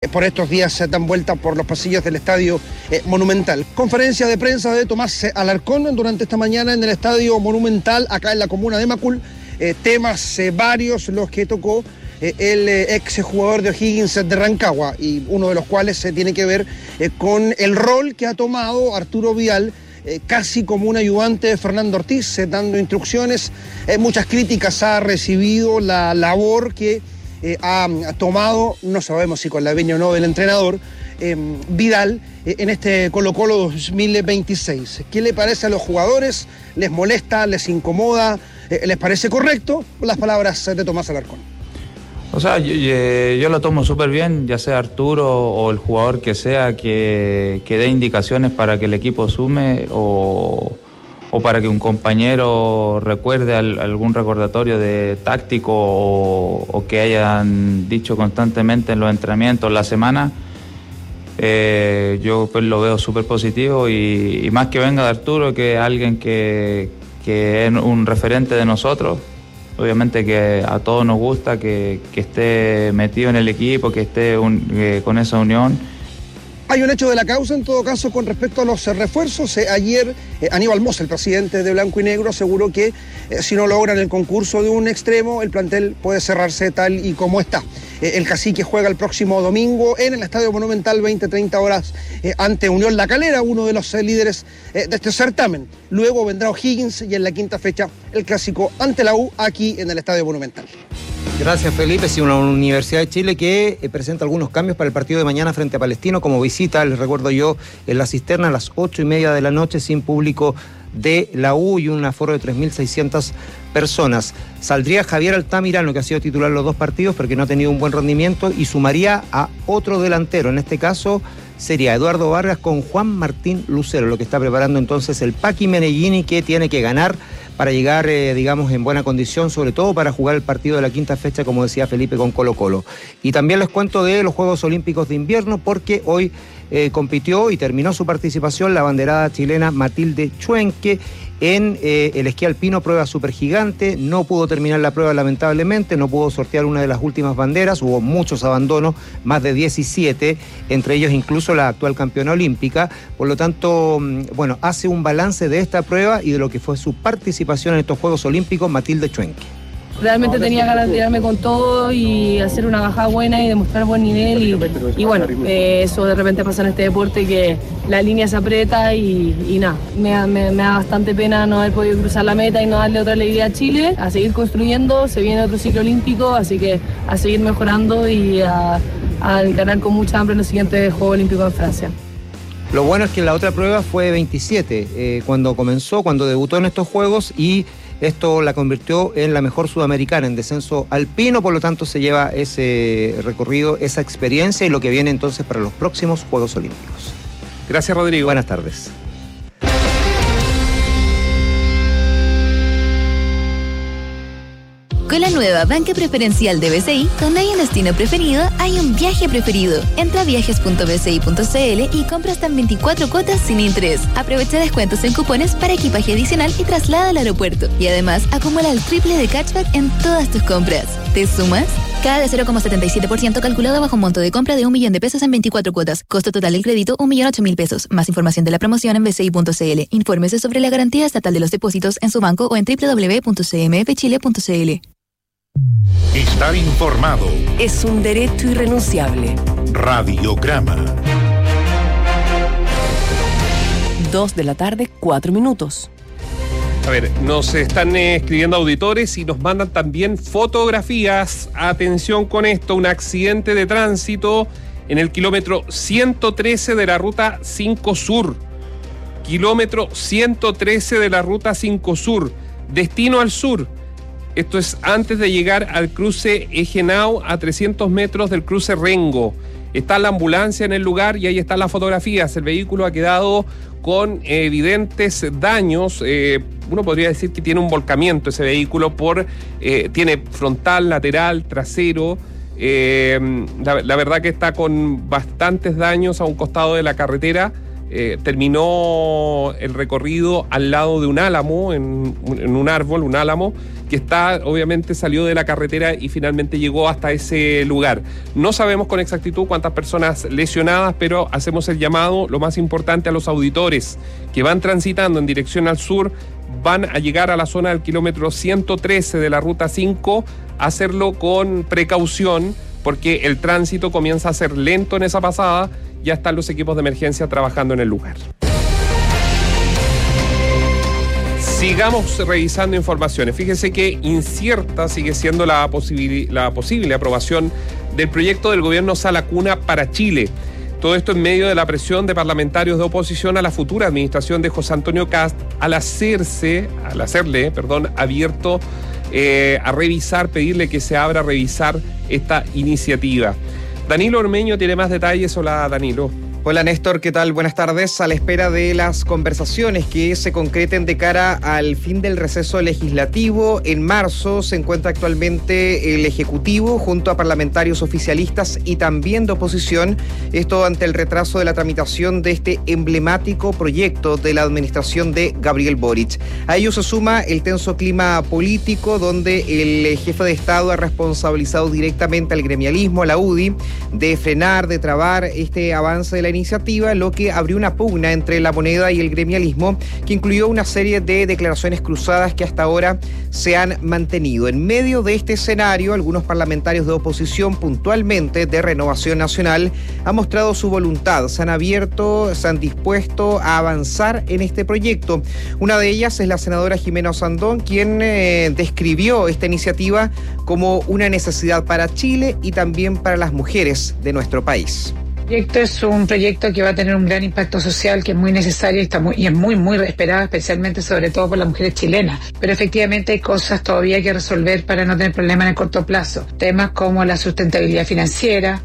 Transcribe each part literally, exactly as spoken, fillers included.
por estos días se dan vuelta por los pasillos del Estadio eh, Monumental. Conferencia de prensa de Tomás Alarcón durante esta mañana en el Estadio Monumental, acá en la comuna de Macul. Eh, temas eh, varios los que tocó eh, el eh, ex jugador de O'Higgins de Rancagua, y uno de los cuales eh, tiene que ver eh, con el rol que ha tomado Arturo Vidal, eh, casi como un ayudante de Fernando Ortiz, eh, dando instrucciones. Eh, muchas críticas ha recibido la labor que eh, ha, ha tomado, no sabemos si con la veña o no del entrenador, eh, Vidal eh, en este Colo-Colo dos mil veintiséis. ¿Qué le parece a los jugadores? ¿Les molesta? ¿Les incomoda? ¿Les parece correcto? Las palabras de Tomás Alarcón. O sea, yo, yo lo tomo súper bien, ya sea Arturo o el jugador que sea, que, que dé indicaciones para que el equipo sume o, o para que un compañero recuerde al, algún recordatorio de táctico o, o que hayan dicho constantemente en los entrenamientos la semana. Eh, yo pues lo veo súper positivo y, y más que venga de Arturo, que es alguien que, que es un referente de nosotros. Obviamente que a todos nos gusta que, que esté metido en el equipo, que esté un, eh, con esa unión. Hay un hecho de la causa, en todo caso, con respecto a los eh, refuerzos. Eh, ayer eh, Aníbal Mosa, el presidente de Blanco y Negro, aseguró que eh, si no logran el concurso de un extremo, el plantel puede cerrarse tal y como está. Eh, el Cacique juega el próximo domingo en el Estadio Monumental, veinte a treinta horas, eh, ante Unión La Calera, uno de los eh, líderes eh, de este certamen. Luego vendrá O'Higgins y en la quinta fecha el clásico ante la U, aquí en el Estadio Monumental. Gracias, Felipe. Sí, una Universidad de Chile que eh, presenta algunos cambios para el partido de mañana frente a Palestino. Como visita, les recuerdo yo, en la cisterna a las ocho y media de la noche, sin público de la U y un aforo de tres mil seiscientas personas. Saldría Javier Altamirano, que ha sido titular los dos partidos, pero que no ha tenido un buen rendimiento, y sumaría a otro delantero. En este caso sería Eduardo Vargas con Juan Martín Lucero, lo que está preparando entonces el Paqui Meneghini, que tiene que ganar para llegar, eh, digamos, en buena condición, sobre todo para jugar el partido de la quinta fecha, como decía Felipe, con Colo-Colo. Y también les cuento de los Juegos Olímpicos de Invierno, porque hoy eh, compitió y terminó su participación la abanderada chilena Matilde Chuenque en eh, el esquí alpino, prueba supergigante. No pudo terminar la prueba, lamentablemente, no pudo sortear una de las últimas banderas, hubo muchos abandonos, más de diecisiete, entre ellos incluso la actual campeona olímpica. Por lo tanto, bueno, hace un balance de esta prueba y de lo que fue su participación en estos Juegos Olímpicos, Matilde Chuenque. Realmente tenía ganas de tirarme con todo y hacer una bajada buena y demostrar buen nivel y, y bueno, eh, eso de repente pasa en este deporte, que la línea se aprieta y, y nada, me, me, me da bastante pena no haber podido cruzar la meta y no darle otra alegría a Chile. A seguir construyendo, se viene otro ciclo olímpico, así que a seguir mejorando y a, a ganar con mucha hambre en los siguientes Juegos Olímpicos en Francia. Lo bueno es que la otra prueba fue veintisiete, eh, cuando comenzó, cuando debutó en estos Juegos, y esto la convirtió en la mejor sudamericana en descenso alpino. Por lo tanto se lleva ese recorrido, esa experiencia y lo que viene entonces para los próximos Juegos Olímpicos. Gracias, Rodrigo. Buenas tardes. Con la nueva banca preferencial de B C I, donde hay un destino preferido, hay un viaje preferido. Entra a viajes punto b c i punto c l y compra hasta en veinticuatro cuotas sin interés. Aprovecha descuentos en cupones para equipaje adicional y traslada al aeropuerto. Y además, acumula el triple de cashback en todas tus compras. ¿Te sumas? Cada de cero coma setenta y siete por ciento calculado bajo un monto de compra de un millón de pesos en veinticuatro cuotas. Costo total del crédito, un millón ocho mil pesos. Más información de la promoción en b c i punto c l. Infórmese sobre la garantía estatal de los depósitos en su banco o en w w w punto c m f chile punto c l. Estar informado es un derecho irrenunciable. Radiograma. Dos de la tarde, cuatro minutos. A ver, nos están eh, escribiendo auditores y nos mandan también fotografías. Atención con esto, un accidente de tránsito en el kilómetro ciento trece de la ruta cinco Sur. Kilómetro ciento trece de la ruta cinco Sur, destino al sur. Esto es antes de llegar al cruce Ejenau, a trescientos metros del cruce Rengo. Está la ambulancia en el lugar y ahí están las fotografías. El vehículo ha quedado con evidentes daños. Eh, uno podría decir que tiene un volcamiento ese vehículo, por eh, tiene frontal, lateral, trasero. Eh, la, la verdad que está con bastantes daños a un costado de la carretera. eh, terminó el recorrido al lado de un álamo, en, en un árbol, un álamo, que está, obviamente salió de la carretera y finalmente llegó hasta ese lugar. No sabemos con exactitud cuántas personas lesionadas, pero hacemos el llamado, lo más importante, a los auditores que van transitando en dirección al sur, van a llegar a la zona del kilómetro ciento trece de la ruta cinco, a hacerlo con precaución, porque el tránsito comienza a ser lento en esa pasada. Ya están los equipos de emergencia trabajando en el lugar. Sigamos revisando informaciones. Fíjese que incierta sigue siendo la, posibil- la posible aprobación del proyecto del gobierno Sala Cuna para Chile. Todo esto en medio de la presión de parlamentarios de oposición a la futura administración de José Antonio Kast, al hacerse, al hacerle, perdón, abierto eh, a revisar, pedirle que se abra a revisar esta iniciativa. Danilo Ormeño tiene más detalles. Hola, Danilo. Hola Néstor, ¿qué tal? Buenas tardes. A la espera de las conversaciones que se concreten de cara al fin del receso legislativo, en marzo se encuentra actualmente el Ejecutivo junto a parlamentarios oficialistas y también de oposición, esto ante el retraso de la tramitación de este emblemático proyecto de la administración de Gabriel Boric. A ello se suma el tenso clima político, donde el jefe de Estado ha responsabilizado directamente al gremialismo, a la U D I, de frenar, de trabar este avance de la iniciativa, lo que abrió una pugna entre La Moneda y el gremialismo, que incluyó una serie de declaraciones cruzadas que hasta ahora se han mantenido. En medio de este escenario, algunos parlamentarios de oposición, puntualmente de Renovación Nacional, han mostrado su voluntad, se han abierto, se han dispuesto a avanzar en este proyecto. Una de ellas es la senadora Jimena Osandón, quien eh, describió esta iniciativa como una necesidad para Chile y también para las mujeres de nuestro país. El proyecto es un proyecto que va a tener un gran impacto social, que es muy necesario y, está muy, y es muy, muy esperado, especialmente, sobre todo por las mujeres chilenas. Pero efectivamente hay cosas todavía que resolver para no tener problemas en el corto plazo. Temas como la sustentabilidad financiera.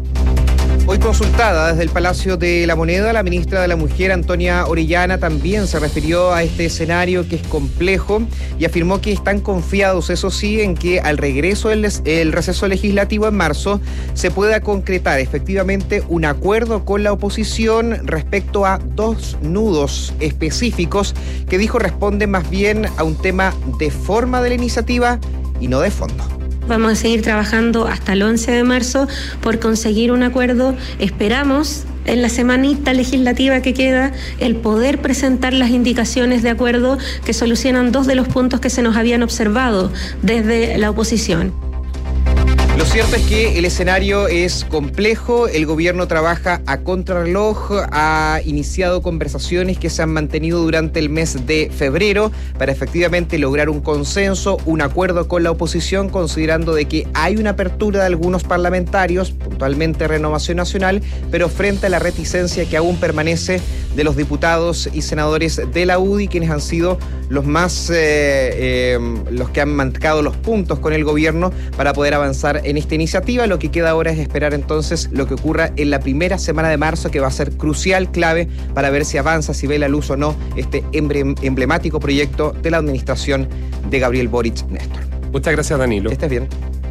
Hoy consultada desde el Palacio de la Moneda, la ministra de la Mujer, Antonia Orellana, también se refirió a este escenario que es complejo y afirmó que están confiados, eso sí, en que al regreso del el receso legislativo en marzo se pueda concretar efectivamente un acuerdo con la oposición respecto a dos nudos específicos que dijo responden más bien a un tema de forma de la iniciativa y no de fondo. Vamos a seguir trabajando hasta el once de marzo por conseguir un acuerdo. Esperamos en la semanita legislativa que queda el poder presentar las indicaciones de acuerdo que solucionan dos de los puntos que se nos habían observado desde la oposición. Lo cierto es que el escenario es complejo, el gobierno trabaja a contrarreloj, ha iniciado conversaciones que se han mantenido durante el mes de febrero para efectivamente lograr un consenso, un acuerdo con la oposición, considerando de que hay una apertura de algunos parlamentarios, puntualmente Renovación Nacional, pero frente a la reticencia que aún permanece de los diputados y senadores de la U D I, quienes han sido los más, eh, eh, los que han marcado los puntos con el gobierno para poder avanzar en esta iniciativa. Lo que queda ahora es esperar entonces lo que ocurra en la primera semana de marzo, que va a ser crucial, clave, para ver si avanza, si ve la luz o no este emblemático proyecto de la administración de Gabriel Boric. Néstor. Muchas gracias, Danilo. Que estés bien.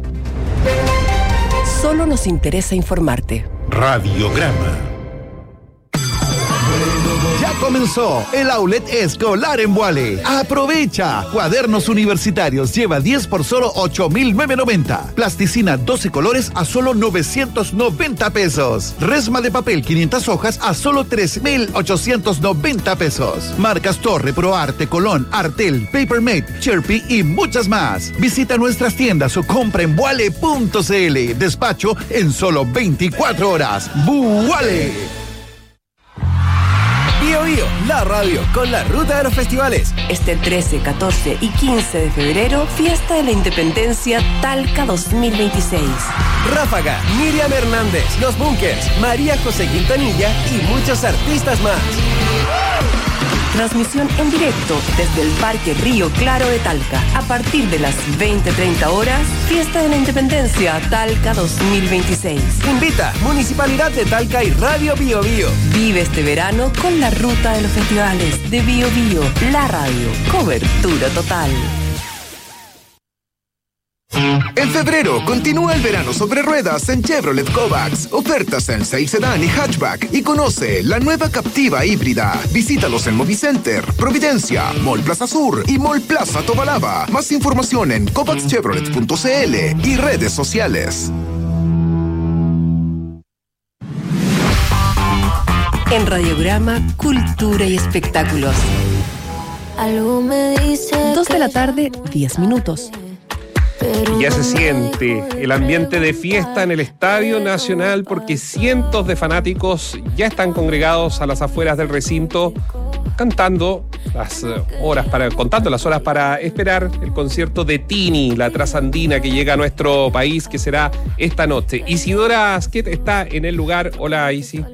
Solo nos interesa informarte. Radiograma. Ya comenzó el outlet escolar en Vuale. Aprovecha. Cuadernos universitarios lleva diez por solo ocho mil novecientos noventa. Plasticina doce colores a solo novecientos noventa pesos. Resma de papel quinientas hojas a solo tres mil ochocientos noventa pesos. Marcas Torre, ProArte, Colón, Artel, Papermate, Sherpy y muchas más. Visita nuestras tiendas o compra en vuale punto cl. Despacho en solo veinticuatro horas. Vuale. Bío Bío, la radio con la ruta de los festivales. Este trece, catorce y quince de febrero, Fiesta de la Independencia Talca dos mil veintiséis. Ráfaga, Miriam Hernández, Los Bunkers, María José Quintanilla y muchos artistas más. Transmisión en directo desde el Parque Río Claro de Talca. A partir de las veinte treinta horas, Fiesta de la Independencia Talca dos mil veintiséis. Invita Municipalidad de Talca y Radio Bío Bío. Vive este verano con la ruta de los festivales de Bío Bío, la radio. Cobertura total. En febrero, continúa el verano sobre ruedas en Chevrolet Kovacs. Ofertas en seis sedán y hatchback. Y conoce la nueva Captiva híbrida. Visítalos en Movicenter, Providencia, Mall Plaza Sur y Mall Plaza Tobalaba. Más información en kovacs chevrolet punto c l y redes sociales. En Radiograma, Cultura y Espectáculos. Algo me dice Dos de la tarde, diez minutos. Y ya se siente el ambiente de fiesta en el Estadio Nacional porque cientos de fanáticos ya están congregados a las afueras del recinto cantando las horas para, contando las horas para esperar el concierto de Tini, la trasandina que llega a nuestro país, que será esta noche. Isidora Asquet está en el lugar. Hola, Isi.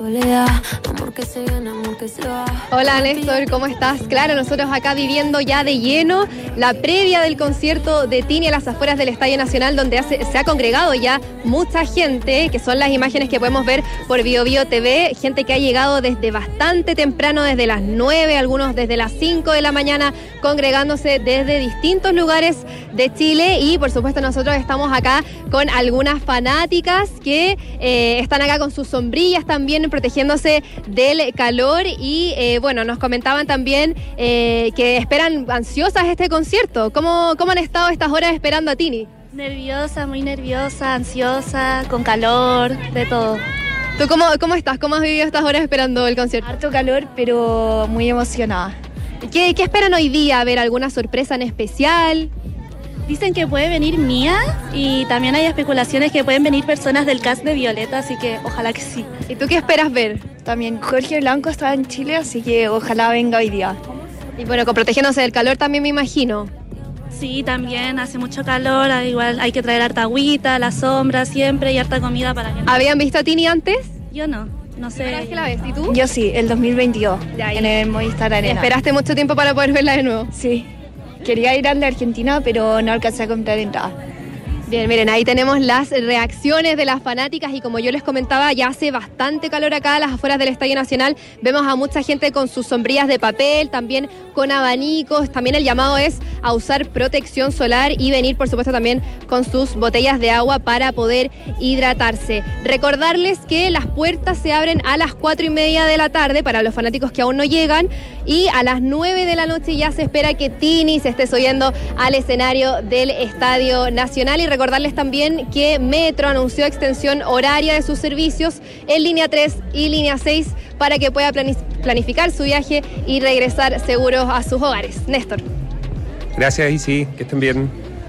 Hola Néstor, ¿cómo estás? Claro, nosotros acá viviendo ya de lleno la previa del concierto de Tini a las afueras del Estadio Nacional, donde hace, se ha congregado ya mucha gente, que son las imágenes que podemos ver por Bio Bio T V, gente que ha llegado desde bastante temprano, desde las nueve, algunos desde las cinco de la mañana, congregándose desde distintos lugares de Chile, y por supuesto nosotros estamos acá con algunas fanáticas que eh, están acá con sus sombrillas también, protegiéndose del calor, y eh, bueno, nos comentaban también eh, que esperan ansiosas este concierto. ¿Cómo, ¿Cómo han estado estas horas esperando a Tini? Nerviosa, muy nerviosa, ansiosa, con calor, de todo. ¿Tú cómo, cómo estás? ¿Cómo has vivido estas horas esperando el concierto? Harto calor, pero muy emocionada. ¿Qué, qué esperan hoy día? ¿Ver alguna sorpresa en especial? Dicen que puede venir Mía, y también hay especulaciones que pueden venir personas del cast de Violeta, así que ojalá que sí. ¿Y tú qué esperas ver? También Jorge Blanco está en Chile, así que ojalá venga hoy día. Y bueno, con protegiéndose del calor también me imagino. Sí, también hace mucho calor, igual hay que traer harta agüita, la sombra siempre, y harta comida para que no... ¿Habían visto a Tini antes? Yo no, no sé. ¿Primera vez que la ves? ¿Y tú? Yo sí, el dos mil veintidós, en el Movistar Arena. ¿Esperaste mucho tiempo para poder verla de nuevo? Sí. Quería ir a la Argentina, pero no alcancé a comprar entrada. Bien, miren, ahí tenemos las reacciones de las fanáticas, y como yo les comentaba, ya hace bastante calor acá a las afueras del Estadio Nacional. Vemos a mucha gente con sus sombrillas de papel, también con abanicos. También el llamado es a usar protección solar y venir, por supuesto, también con sus botellas de agua para poder hidratarse. Recordarles que las puertas se abren a las cuatro y media de la tarde para los fanáticos que aún no llegan, y a las nueve de la noche ya se espera que Tini se esté subiendo al escenario del Estadio Nacional. Y recordarles también que Metro anunció extensión horaria de sus servicios en línea tres y línea seis para que pueda planificar su viaje y regresar seguros a sus hogares. Néstor. Gracias, Isi, que estén bien.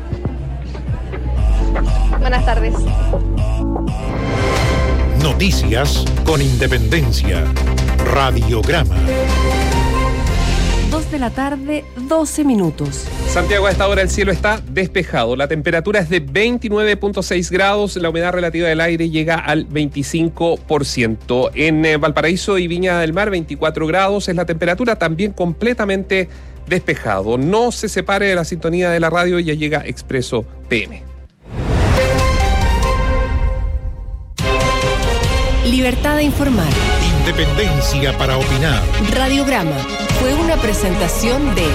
Buenas tardes. Noticias con Independencia. Radiograma. Dos de la tarde, doce minutos. Santiago, a esta hora el cielo está despejado. La temperatura es de veintinueve punto seis grados. La humedad relativa del aire llega al veinticinco por ciento. En eh, Valparaíso y Viña del Mar, veinticuatro grados. Es la temperatura, también completamente despejado. No se separe de la sintonía de la radio, ya llega Expreso P M. Libertad de informar. Independencia para opinar. Radiograma fue una presentación de...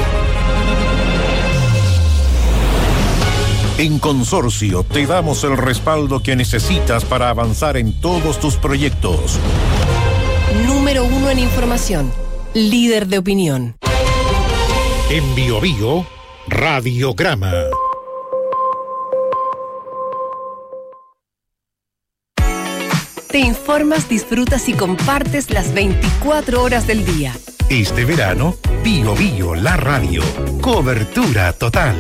En Consorcio te damos el respaldo que necesitas para avanzar en todos tus proyectos. Número uno en información. Líder de opinión. En Bio Bio, Radiograma. Te informas, disfrutas y compartes las veinticuatro horas del día. Este verano, Bio Bio, la radio. Cobertura total.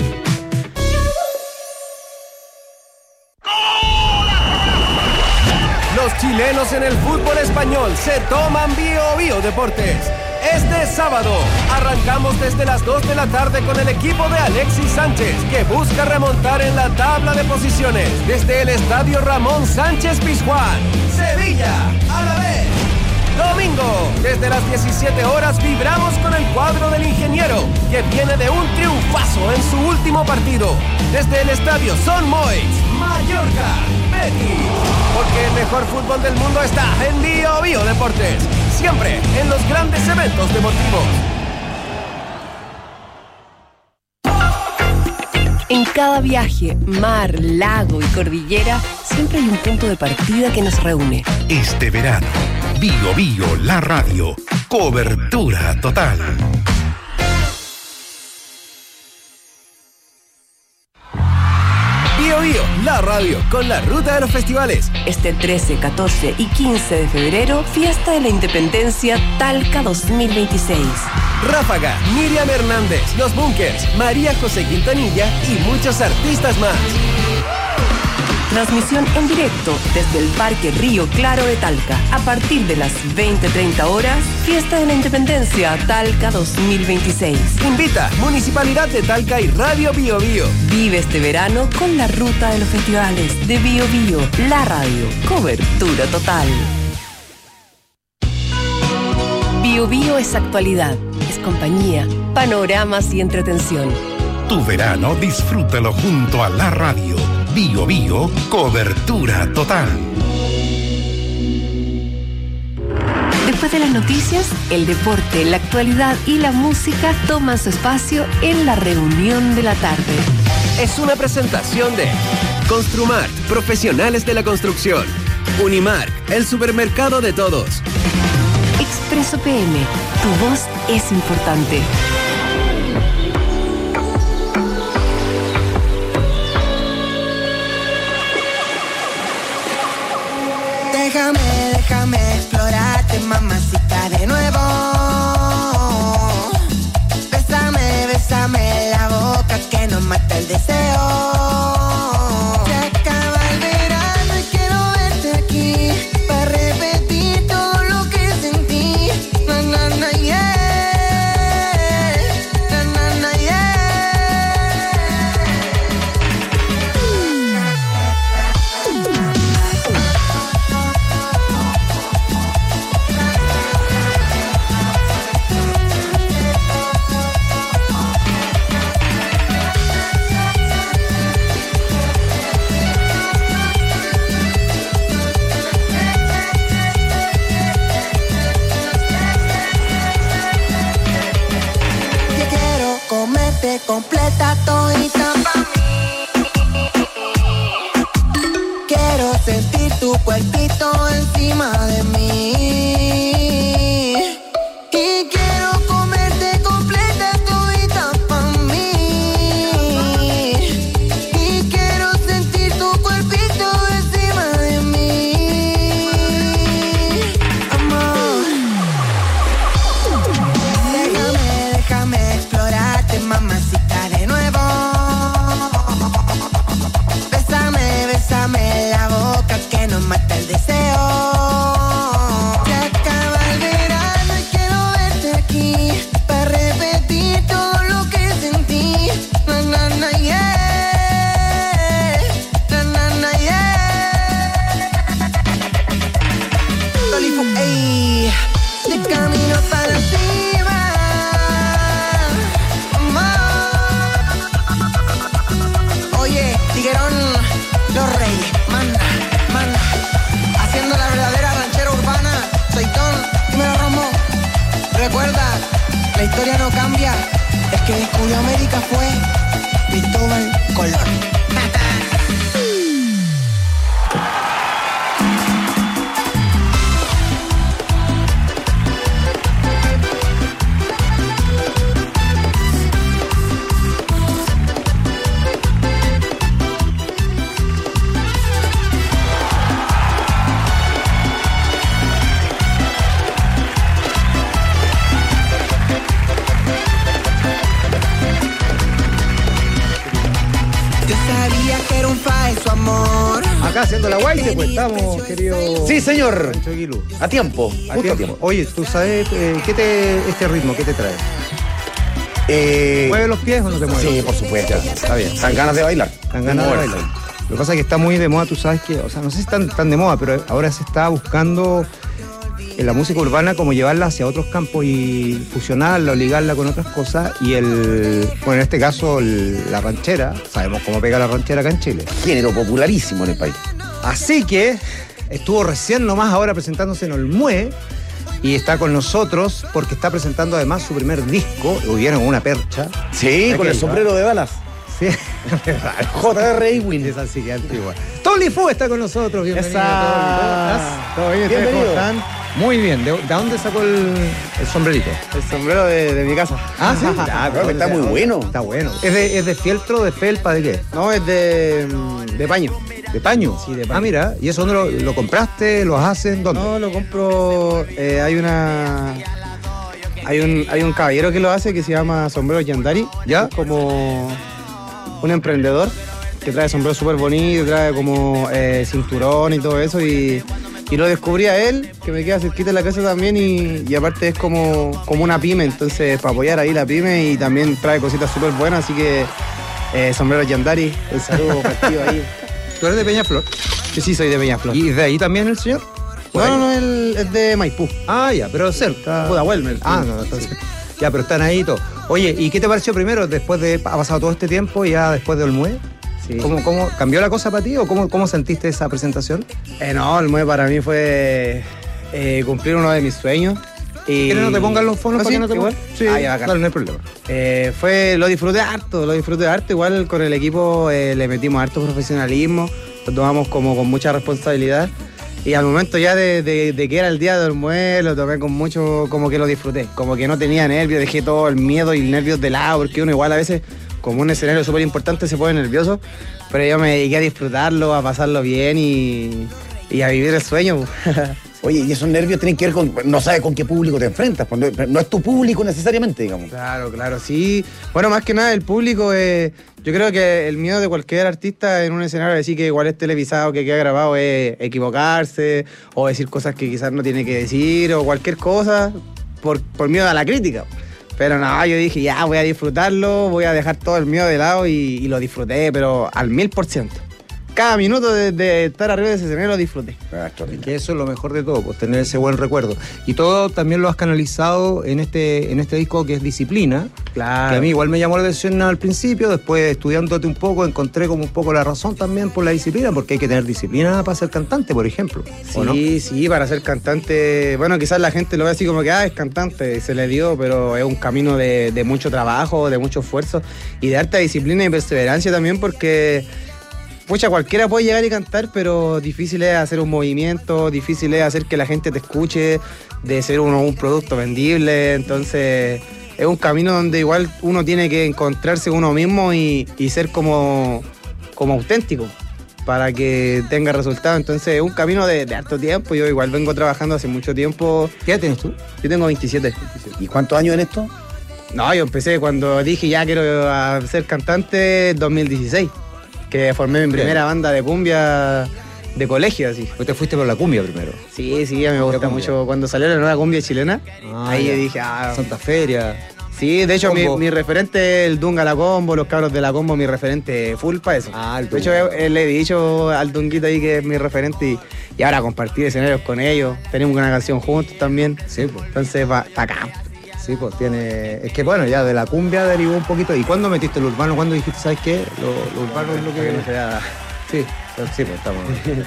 Los chilenos en el fútbol español se toman Bio Bio Deportes. Este sábado arrancamos desde las dos de la tarde con el equipo de Alexis Sánchez, que busca remontar en la tabla de posiciones desde el Estadio Ramón Sánchez Pizjuán. Sevilla, a la vez. Domingo, desde las diecisiete horas vibramos con el cuadro del Ingeniero, que viene de un triunfazo en su último partido. Desde el Estadio Son Moix, Mallorca, Betis. Porque el mejor fútbol del mundo está en Bio Bio Deportes. Siempre en los grandes eventos deportivos. En En cada viaje, mar, lago y cordillera, siempre hay un punto de partida que nos reúne. Este verano, Bio Bio, la radio, cobertura total. Bio Bio, la radio, con la ruta de los festivales. Este trece, catorce y quince de febrero, Fiesta de la Independencia Talca dos mil veintiséis. Ráfaga, Miriam Hernández, Los Bunkers, María José Quintanilla y muchos artistas más. Transmisión en directo desde el Parque Río Claro de Talca. A partir de las veinte treinta horas, Fiesta de la Independencia Talca dos mil veintiséis. Invita Municipalidad de Talca y Radio Bio Bio. Vive este verano con la ruta de los festivales de Bio Bio, la radio, cobertura total. Bio Bio es actualidad, es compañía, panoramas y entretención. Tu verano disfrútalo junto a la radio. Bio Bio, cobertura total. Después de las noticias, el deporte, la actualidad y la música toman su espacio en la reunión de la tarde. Es una presentación de Construmart, profesionales de la construcción. Unimark, el supermercado de todos. Expreso P M, tu voz es importante. Déjame, déjame explorarte, mamacita, de nuevo. Bésame, bésame la boca que nos mata el deseo. Se acaba el verano y quiero verte aquí para repetir todo lo que sentí. Na, na, na, yeah. Na, na, na, yeah. Completa todita pa' mí. Quiero sentir tu cuerpito encima de mí. Y quiero comerte completa todita pa' mí. Y quiero sentir tu cuerpito encima de mí. Amor, déjame, déjame explorarte, mamacita, de nuevo. Bésame, bésame la boca que nos mata el deseo. Se acaba el verano y quiero verte aquí para repetir todo lo que sentí. Na, na, na, yeah. Na, na, na, yeah. Tolifu, ey, de camino para encima. Oye, dijeron los reyes, manda, manda, haciendo la verdadera ranchera urbana. Soy Ton, dímelo, Romo. Recuerda, la historia no cambia. El que descubrió América fue Cristóbal Colón. Acá haciendo la guaite, pues estamos, querido. Sí, señor. A tiempo, A justo tiempo. a tiempo. Oye, ¿tú sabes eh, qué te, este ritmo, qué te trae? Eh, ¿Mueve los pies o no te mueve? Sí, por supuesto. Está bien. Dan ganas de bailar. Dan ganas de bailar. Lo que pasa es que está muy de moda, tú sabes que, o sea, no sé si están tan de moda, pero ahora se está buscando en la música urbana como llevarla hacia otros campos y fusionarla o ligarla con otras cosas. Y el, bueno, en este caso el- la ranchera, sabemos cómo pega la ranchera acá en Chile. Género popularísimo en el país. Así que estuvo recién nomás ahora presentándose en Olmué y está con nosotros porque está presentando además su primer disco. Hubieron una percha. Sí, con el sombrero de balas. Sí. J R Ewing. Esa sí que antigua. Toli Fu está con nosotros. Bienvenido. Esa... Toli. ¿Cómo estás? ¿Todo bien? Bienvenido. ¿Cómo están? Muy bien. ¿De, de dónde sacó el, el sombrerito? El sombrero de, de mi casa. Ah, sí. Ah, Creo que está muy bueno. Está bueno. ¿Es de, es de fieltro, de felpa, de qué? No, es de, de paño. ¿De paño? Sí, de paño. Ah, mira. ¿Y eso dónde lo, lo compraste? ¿Lo hacen? ¿Dónde? No, lo compro. Eh, hay una. Hay un, hay un caballero que lo hace que se llama Sombrero Yandari. ¿Ya? Es como un emprendedor que trae sombreros súper bonitos, trae como eh, cinturón y todo eso. Y, y lo descubrí a él, que me queda cerquita de la casa también. Y, y aparte es como, como una pyme, entonces para apoyar ahí la pyme. Y también trae cositas súper buenas, así que eh, Sombrero Yandari, el saludo partido ahí. ¿Tú eres de Peñaflor? Yo sí soy de Peñaflor. ¿Y de ahí también el señor? No, no, no, él es de Maipú. Ah, ya, pero cerca. Puda Huelmer. Ah, no, entonces. Ya, pero están ahí todos. Oye, ¿y qué te pareció primero después de. Ha pasado todo este tiempo ya después de Olmué? Sí. ¿Cómo, cómo cambió la cosa para ti o cómo, cómo sentiste esa presentación? Eh, no, Olmué para mí fue eh, cumplir uno de mis sueños. Y... ¿Quieres no te pongan los fondos ¿Ah, para sí? que no te Igual. Sí, ah, ya, dale, no hay problema. Eh, fue, lo disfruté harto, lo disfruté harto. Igual con el equipo eh, le metimos harto profesionalismo, lo tomamos como con mucha responsabilidad. Y al momento ya de, de, de que era el día de Olmué, lo tomé con mucho, como que lo disfruté. Como que no tenía nervios, dejé todo el miedo y el nervios de lado, porque uno igual a veces, como un escenario súper importante, se pone nervioso. Pero yo me dediqué a disfrutarlo, a pasarlo bien y, y a vivir el sueño. Oye, y esos nervios tienen que ver con, no sabes con qué público te enfrentas, pues no, no es tu público necesariamente, digamos. Claro, claro, sí. Bueno, más que nada el público, eh, yo creo que el miedo de cualquier artista en un escenario, decir que igual es televisado, que queda grabado, es equivocarse o decir cosas que quizás no tiene que decir o cualquier cosa por, por miedo a la crítica. Pero no, yo dije, ya, voy a disfrutarlo, voy a dejar todo el miedo de lado y, y lo disfruté, pero al mil por ciento. Cada minuto de, de estar arriba de ese escenario lo disfruté. Que eso es lo mejor de todo, pues tener ese buen recuerdo. Y todo también lo has canalizado en este, en este disco que es Disciplina. Claro. Que a mí igual me llamó la atención al principio, después estudiándote un poco encontré como un poco la razón también por la disciplina, porque hay que tener disciplina para ser cantante, por ejemplo. Sí, ¿o no? sí, para ser cantante, bueno, quizás la gente lo ve así como que, ah, es cantante, se le dio, pero es un camino de, de mucho trabajo, de mucho esfuerzo y de harta disciplina y perseverancia también, porque pucha, cualquiera puede llegar y cantar, pero difícil es hacer un movimiento, difícil es hacer que la gente te escuche, de ser uno un producto vendible. Entonces es un camino donde igual uno tiene que encontrarse uno mismo y, y ser como, como auténtico para que tenga resultados. Entonces es un camino de, de harto tiempo. Yo igual vengo trabajando hace mucho tiempo. ¿Qué edad tienes tú? Yo tengo veintisiete. ¿Y cuántos años en esto? No, yo empecé cuando dije ya quiero ser cantante en dos mil dieciséis. Que formé mi primera banda de cumbia de colegio, así. Pues te fuiste por la cumbia primero. Sí, sí, a mí me gusta mucho. Cuando salió la nueva cumbia chilena, ah, ahí ya. yo dije, ah... Santa Feria. Sí, de hecho mi, Combo. mi referente, el Dunga La Combo, los cabros de La Combo, mi referente full para eso. Ah, el de hecho, eh, le he dicho al Dunguito ahí que es mi referente y, y ahora compartir escenarios con ellos. Tenemos una canción juntos también. Sí, pues. Entonces, va acá. Sí, pues tiene... Es que bueno, ya de la cumbia derivó un poquito. ¿Y cuándo metiste el urbano? ¿Cuándo dijiste, sabes qué? Lo, lo urbano es lo que... no sea... Sí, sí, pues estamos...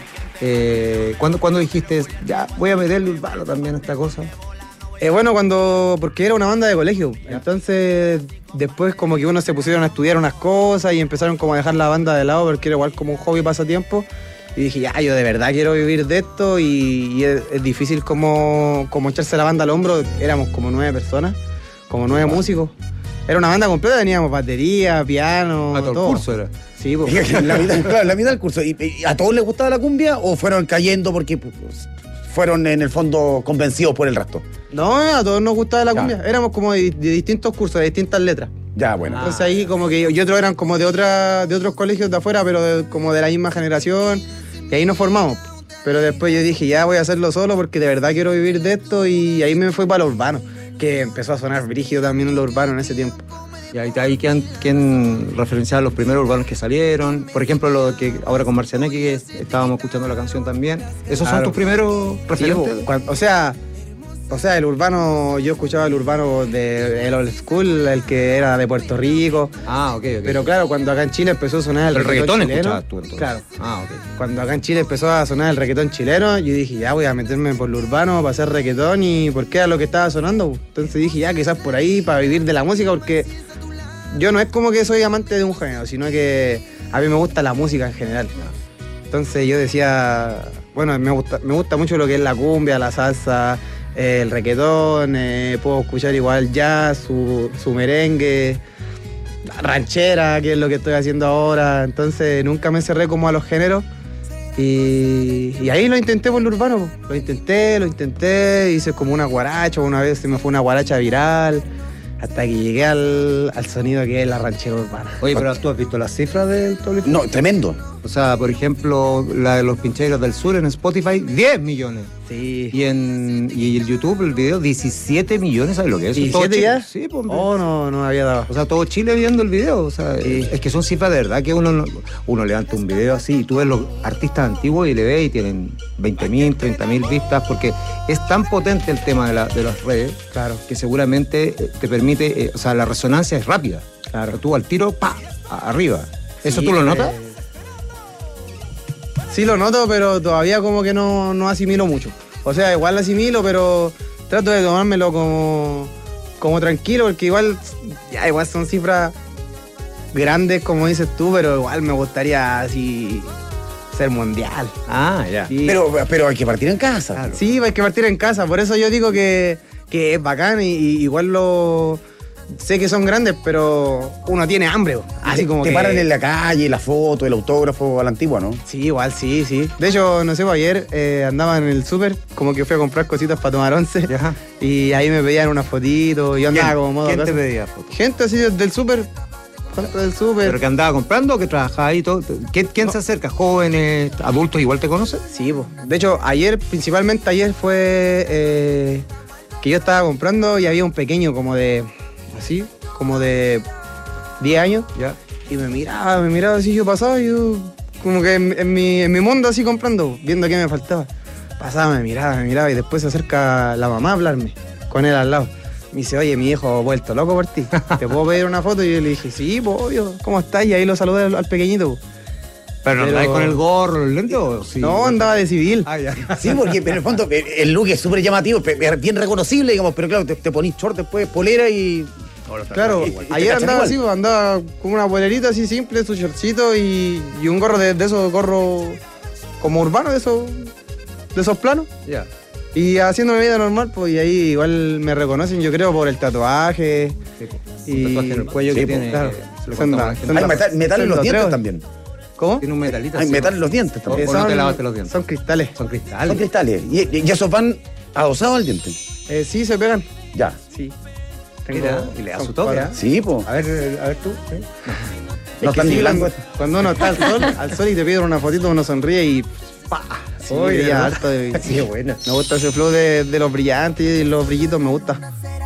eh, ¿cuándo, ¿Cuándo dijiste, ya, voy a meterle urbano también a esta cosa? Eh, bueno, cuando... Porque era una banda de colegio. Entonces, después como que uno se pusieron a estudiar unas cosas y empezaron como a dejar la banda de lado porque era igual como un hobby pasatiempo. Y dije, ya, yo de verdad quiero vivir de esto y, y es, es difícil como, como echarse la banda al hombro. Éramos como nueve personas, como nueve músicos. Era una banda completa, teníamos batería, piano, a todo, todo. El curso era. Sí, pues. la, mitad, claro, la mitad del curso. ¿Y, y a todos les gustaba la cumbia o fueron cayendo porque pues, fueron en el fondo convencidos por el resto? No, a todos nos gustaba la cumbia. Éramos como de, de distintos cursos, de distintas letras. Ya, bueno. Entonces ahí como que y otros eran como de otra, de otros colegios de afuera, pero de, como de la misma generación. Y ahí nos formamos. Pero después yo dije, ya voy a hacerlo solo porque de verdad quiero vivir de esto. Y ahí me fui para lo urbano, que empezó a sonar brígido también en lo urbano en ese tiempo. Y ahí, ahí ¿quién, quién referenciaba los primeros urbanos que salieron? Por ejemplo, lo que ahora con Marcianeque, que estábamos escuchando la canción también. ¿Esos Claro. son tus primeros referentes? Sí, cuando, o sea... O sea, el urbano, yo escuchaba el urbano del old school, el que era de Puerto Rico. Ah, ok, ok. Pero claro, cuando acá en Chile empezó a sonar el, El reggaetón, reggaetón chileno. escuchabas tú entonces. Claro. Ah, ok. Cuando acá en Chile empezó a sonar el reggaetón chileno, yo dije, ya voy a meterme por lo urbano para hacer reggaetón y porque era lo que estaba sonando. Entonces dije, ya quizás por ahí, para vivir de la música, porque yo no es como que soy amante de un género, sino que a mí me gusta la música en general. Entonces yo decía, bueno, me gusta, me gusta mucho lo que es la cumbia, la salsa, eh, el reggaetón, eh, puedo escuchar igual jazz, su, su merengue, la ranchera, que es lo que estoy haciendo ahora. Entonces nunca me cerré como a los géneros. Y, y ahí lo intenté por lo urbano, po. lo intenté, lo intenté, hice como una guaracha, una vez se me fue una guaracha viral, hasta que llegué al, al sonido que es la ranchera urbana. Oye, pero ¿tú has visto las cifras del Tolifú? No, tremendo. O sea, por ejemplo, la de los Pincheiros del Sur en Spotify, diez millones. Sí. Y en y el YouTube, el video, diecisiete millones, ¿sabes lo que es? ¿diecisiete ya? Sí, pues. Oh, no, no había dado. O sea, todo Chile viendo el video. O sea, sí. Es que son cifras de verdad que uno, uno levanta un video así y tú ves los artistas antiguos y le ves y tienen veinte mil, treinta mil vistas, porque es tan potente el tema de, la, de las redes, claro, que seguramente te permite, eh, o sea, la resonancia es rápida. Claro. Tú al tiro, pa, arriba. ¿Eso Sí, tú lo notas? eh, Sí lo noto, pero todavía como que no, no asimilo mucho. O sea, igual lo asimilo, pero trato de tomármelo como, como tranquilo, porque igual, ya, igual son cifras grandes, como dices tú, pero igual me gustaría así ser mundial. Ah, ya. Sí. Pero, pero hay que partir en casa. Claro. Sí, hay que partir en casa, por eso yo digo que, que es bacán y, y igual lo... Sé que son grandes, pero uno tiene hambre. Así como te que... paran en la calle, la foto, el autógrafo a la antigua, ¿no? Sí, igual, sí, sí. De hecho, no sé, pues, ayer eh, andaba en el súper, como que fui a comprar cositas para tomar once. Ajá. Y ahí me pedían una fotito. Y yo andaba como modo ¿Quién cosa. te pedía fotos? Gente así del súper. Gente del súper. ¿Pero que andaba comprando o que trabajaba ahí todo? ¿Quién, quién No. se acerca? ¿Jóvenes, adultos igual te conocen? Sí, pues. De hecho, ayer, principalmente ayer fue eh, que yo estaba comprando y había un pequeño como de... Así, como de diez años. Ya. Y me miraba, me miraba así, yo pasaba, yo como que en, en mi, en mi mundo así comprando, viendo qué me faltaba. Pasaba, me miraba, me miraba y después se acerca la mamá a hablarme con él al lado. Me dice, oye, mi hijo vuelto loco por ti, ¿te puedo pedir una foto? Y yo le dije, sí, pues obvio, ¿cómo estás? Y ahí lo saludé al, al pequeñito. ¿Pero no andáis con el gorro, los lentes o sí? No, andaba de civil. Ah, ya. Sí, porque en el fondo el look es súper llamativo, bien reconocible, digamos, pero claro, te, te ponís short después, polera y... Claro, y- y te ayer cachan andaba igual. así, pues, andaba con una polerita así simple, su shortcito y, y un gorro de, de esos gorros como urbanos, de esos, de esos planos. Ya. Y haciendo mi vida normal, pues, y ahí igual me reconocen, yo creo, por el tatuaje. Sí, pues. Y... Un tatuaje en el cuello Sí, que pues, tiene. claro. eh, se lo Son contamos a da- la gente. son Hay da- metal, metal en los son dientes treos. también. ¿Cómo? Tiene un metalito. Hay así, metal en los dientes ¿O, también. o no te Son- lavaste los dientes? Son cristales. Son cristales. Son cristales. Y, y esos van adosados al diente. Eh, sí, se pegan. Ya. Sí. Mira, y le da son su toque, cuatro. ¿eh? Sí, pues. A ver, a ver tú. ¿sí? Es No que están ni sí, blancos. cuando, cuando uno está al sol, al sol y te piden una fotito, uno sonríe y ¡pa! Sí, Oye, brilla ¿no? harto de- Sí, buena. Me gusta ese flow de, de los brillantes y los brillitos, me gusta.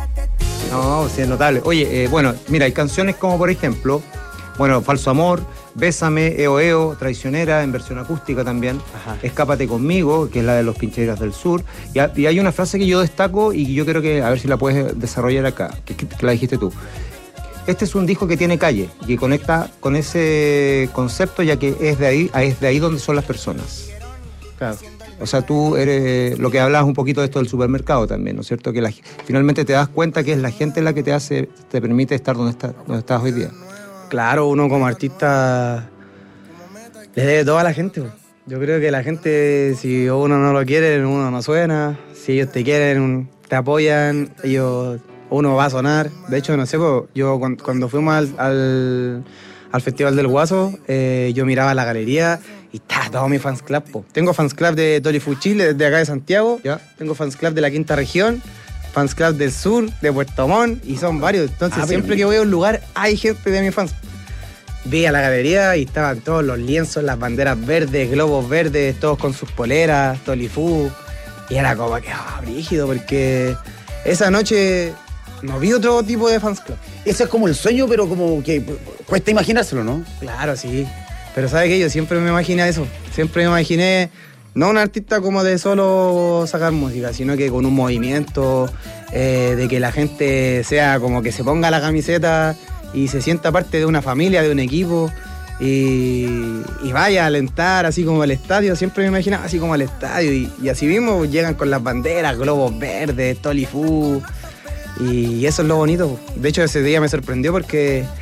No, sí, es notable. Oye, eh, bueno, mira, hay canciones como, por ejemplo, bueno, Falso Amor, Bésame, Eo Eo, Traicionera, en versión acústica también, Ajá. Escápate Conmigo, que es la de los Pincheras del Sur, y, ha- y hay una frase que yo destaco y yo creo que, a ver si la puedes desarrollar acá, que, que- que la dijiste tú. Este es un disco que tiene calle y que conecta con ese concepto, ya que es de ahí, es de ahí donde son las personas. Claro. O sea, tú eres lo que hablabas un poquito de esto del supermercado también, ¿no es cierto? Que la- finalmente te das cuenta que es la gente la que te hace, te permite estar donde, está, donde estás hoy día. Claro, uno como artista le debe todo a la gente. Po. Yo creo que la gente, si uno no lo quiere, uno no suena. Si ellos te quieren, te apoyan, ellos, uno va a sonar. De hecho, no sé, po, yo cuando, cuando fuimos al, al, al Festival del Guaso, eh, yo miraba la galería y estaba todo mi fans club. Po. Tengo fans club de Tolifú Chile, desde acá de Santiago. ¿Ya? Tengo fans club de la Quinta Región. Fans club del sur, de Puerto Montt, y son varios. Entonces, Ah, pero siempre mira. que voy a un lugar, hay gente de mis fans. Vi a la galería y estaban todos los lienzos, las banderas verdes, globos verdes, todos con sus poleras, Tolifú. Y era como que, ah, brígido, porque esa noche no vi otro tipo de fans club. Ese es como el sueño, pero como que cuesta imaginárselo, ¿no? Claro, sí. Pero ¿sabe qué? Yo siempre me imaginé eso. Siempre me imaginé, no un artista como de solo sacar música, sino que con un movimiento, eh, de que la gente sea como que se ponga la camiseta y se sienta parte de una familia, de un equipo, y, y vaya a alentar así como al estadio. Siempre me imaginaba así como al estadio. Y, y así mismo llegan con las banderas, globos verdes, Tolifú. Y eso es lo bonito. De hecho, ese día me sorprendió porque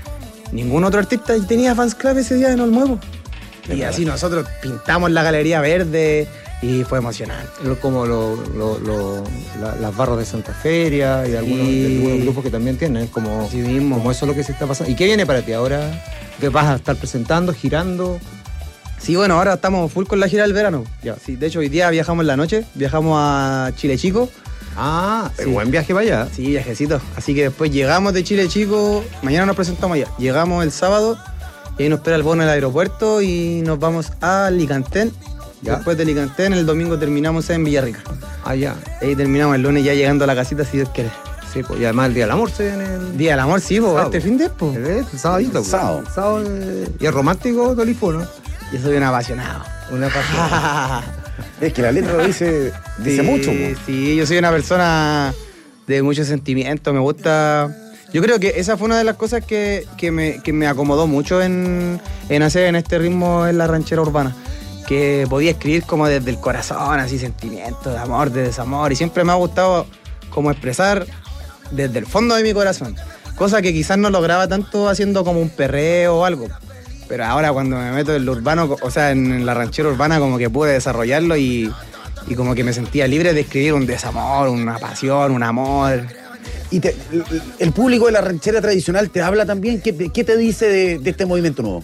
ningún otro artista tenía fans club ese día en Olmuevo. Y así nosotros pintamos la galería verde y fue emocionante. Como lo, lo, lo, la, las barras de Santa Feria y algunos, Sí. algunos grupos que también tienen, como, Sí mismo. como eso es lo que se está pasando. ¿Y qué viene para ti ahora? ¿Qué vas a estar presentando, girando? Sí, bueno, ahora estamos full con la gira del verano. Ya. Sí, de hecho, hoy día viajamos en la noche, viajamos a Chile Chico. Ah, Sí. buen viaje para allá. Sí, viajecito. Así que después llegamos de Chile Chico, mañana nos presentamos allá. Llegamos el sábado y ahí nos espera el bono en el aeropuerto y nos vamos a Licantén. Ya. Después de Licantén, el domingo terminamos en Villarrica. Allá. Ahí terminamos el lunes ya llegando a la casita, si Dios quiere. Sí, pues, y además el Día del Amor se viene el... Día del Amor, sí, pues, Sábado. este fin de, pues. El, el sabadito, pues. Sábado. El sábado, eh, y es romántico Tolifo, ¿no? Yo soy un apasionado. Una pasión. Es que la letra lo dice, dice Sí, mucho. po. Sí, yo soy una persona de mucho sentimiento, me gusta... Yo creo que esa fue una de las cosas que, que, me, que me acomodó mucho en, en hacer en este ritmo en la ranchera urbana. Que podía escribir como desde el corazón, así sentimientos de amor, de desamor. Y siempre me ha gustado como expresar desde el fondo de mi corazón. Cosa que quizás no lograba tanto haciendo como un perreo o algo. Pero ahora cuando me meto en lo urbano, o sea, en la ranchera urbana, como que pude desarrollarlo y, y como que me sentía libre de escribir un desamor, una pasión, un amor. Y te- el, el público de la ranchera tradicional te habla también. ¿Qué, te- qué te dice de, de este movimiento nuevo?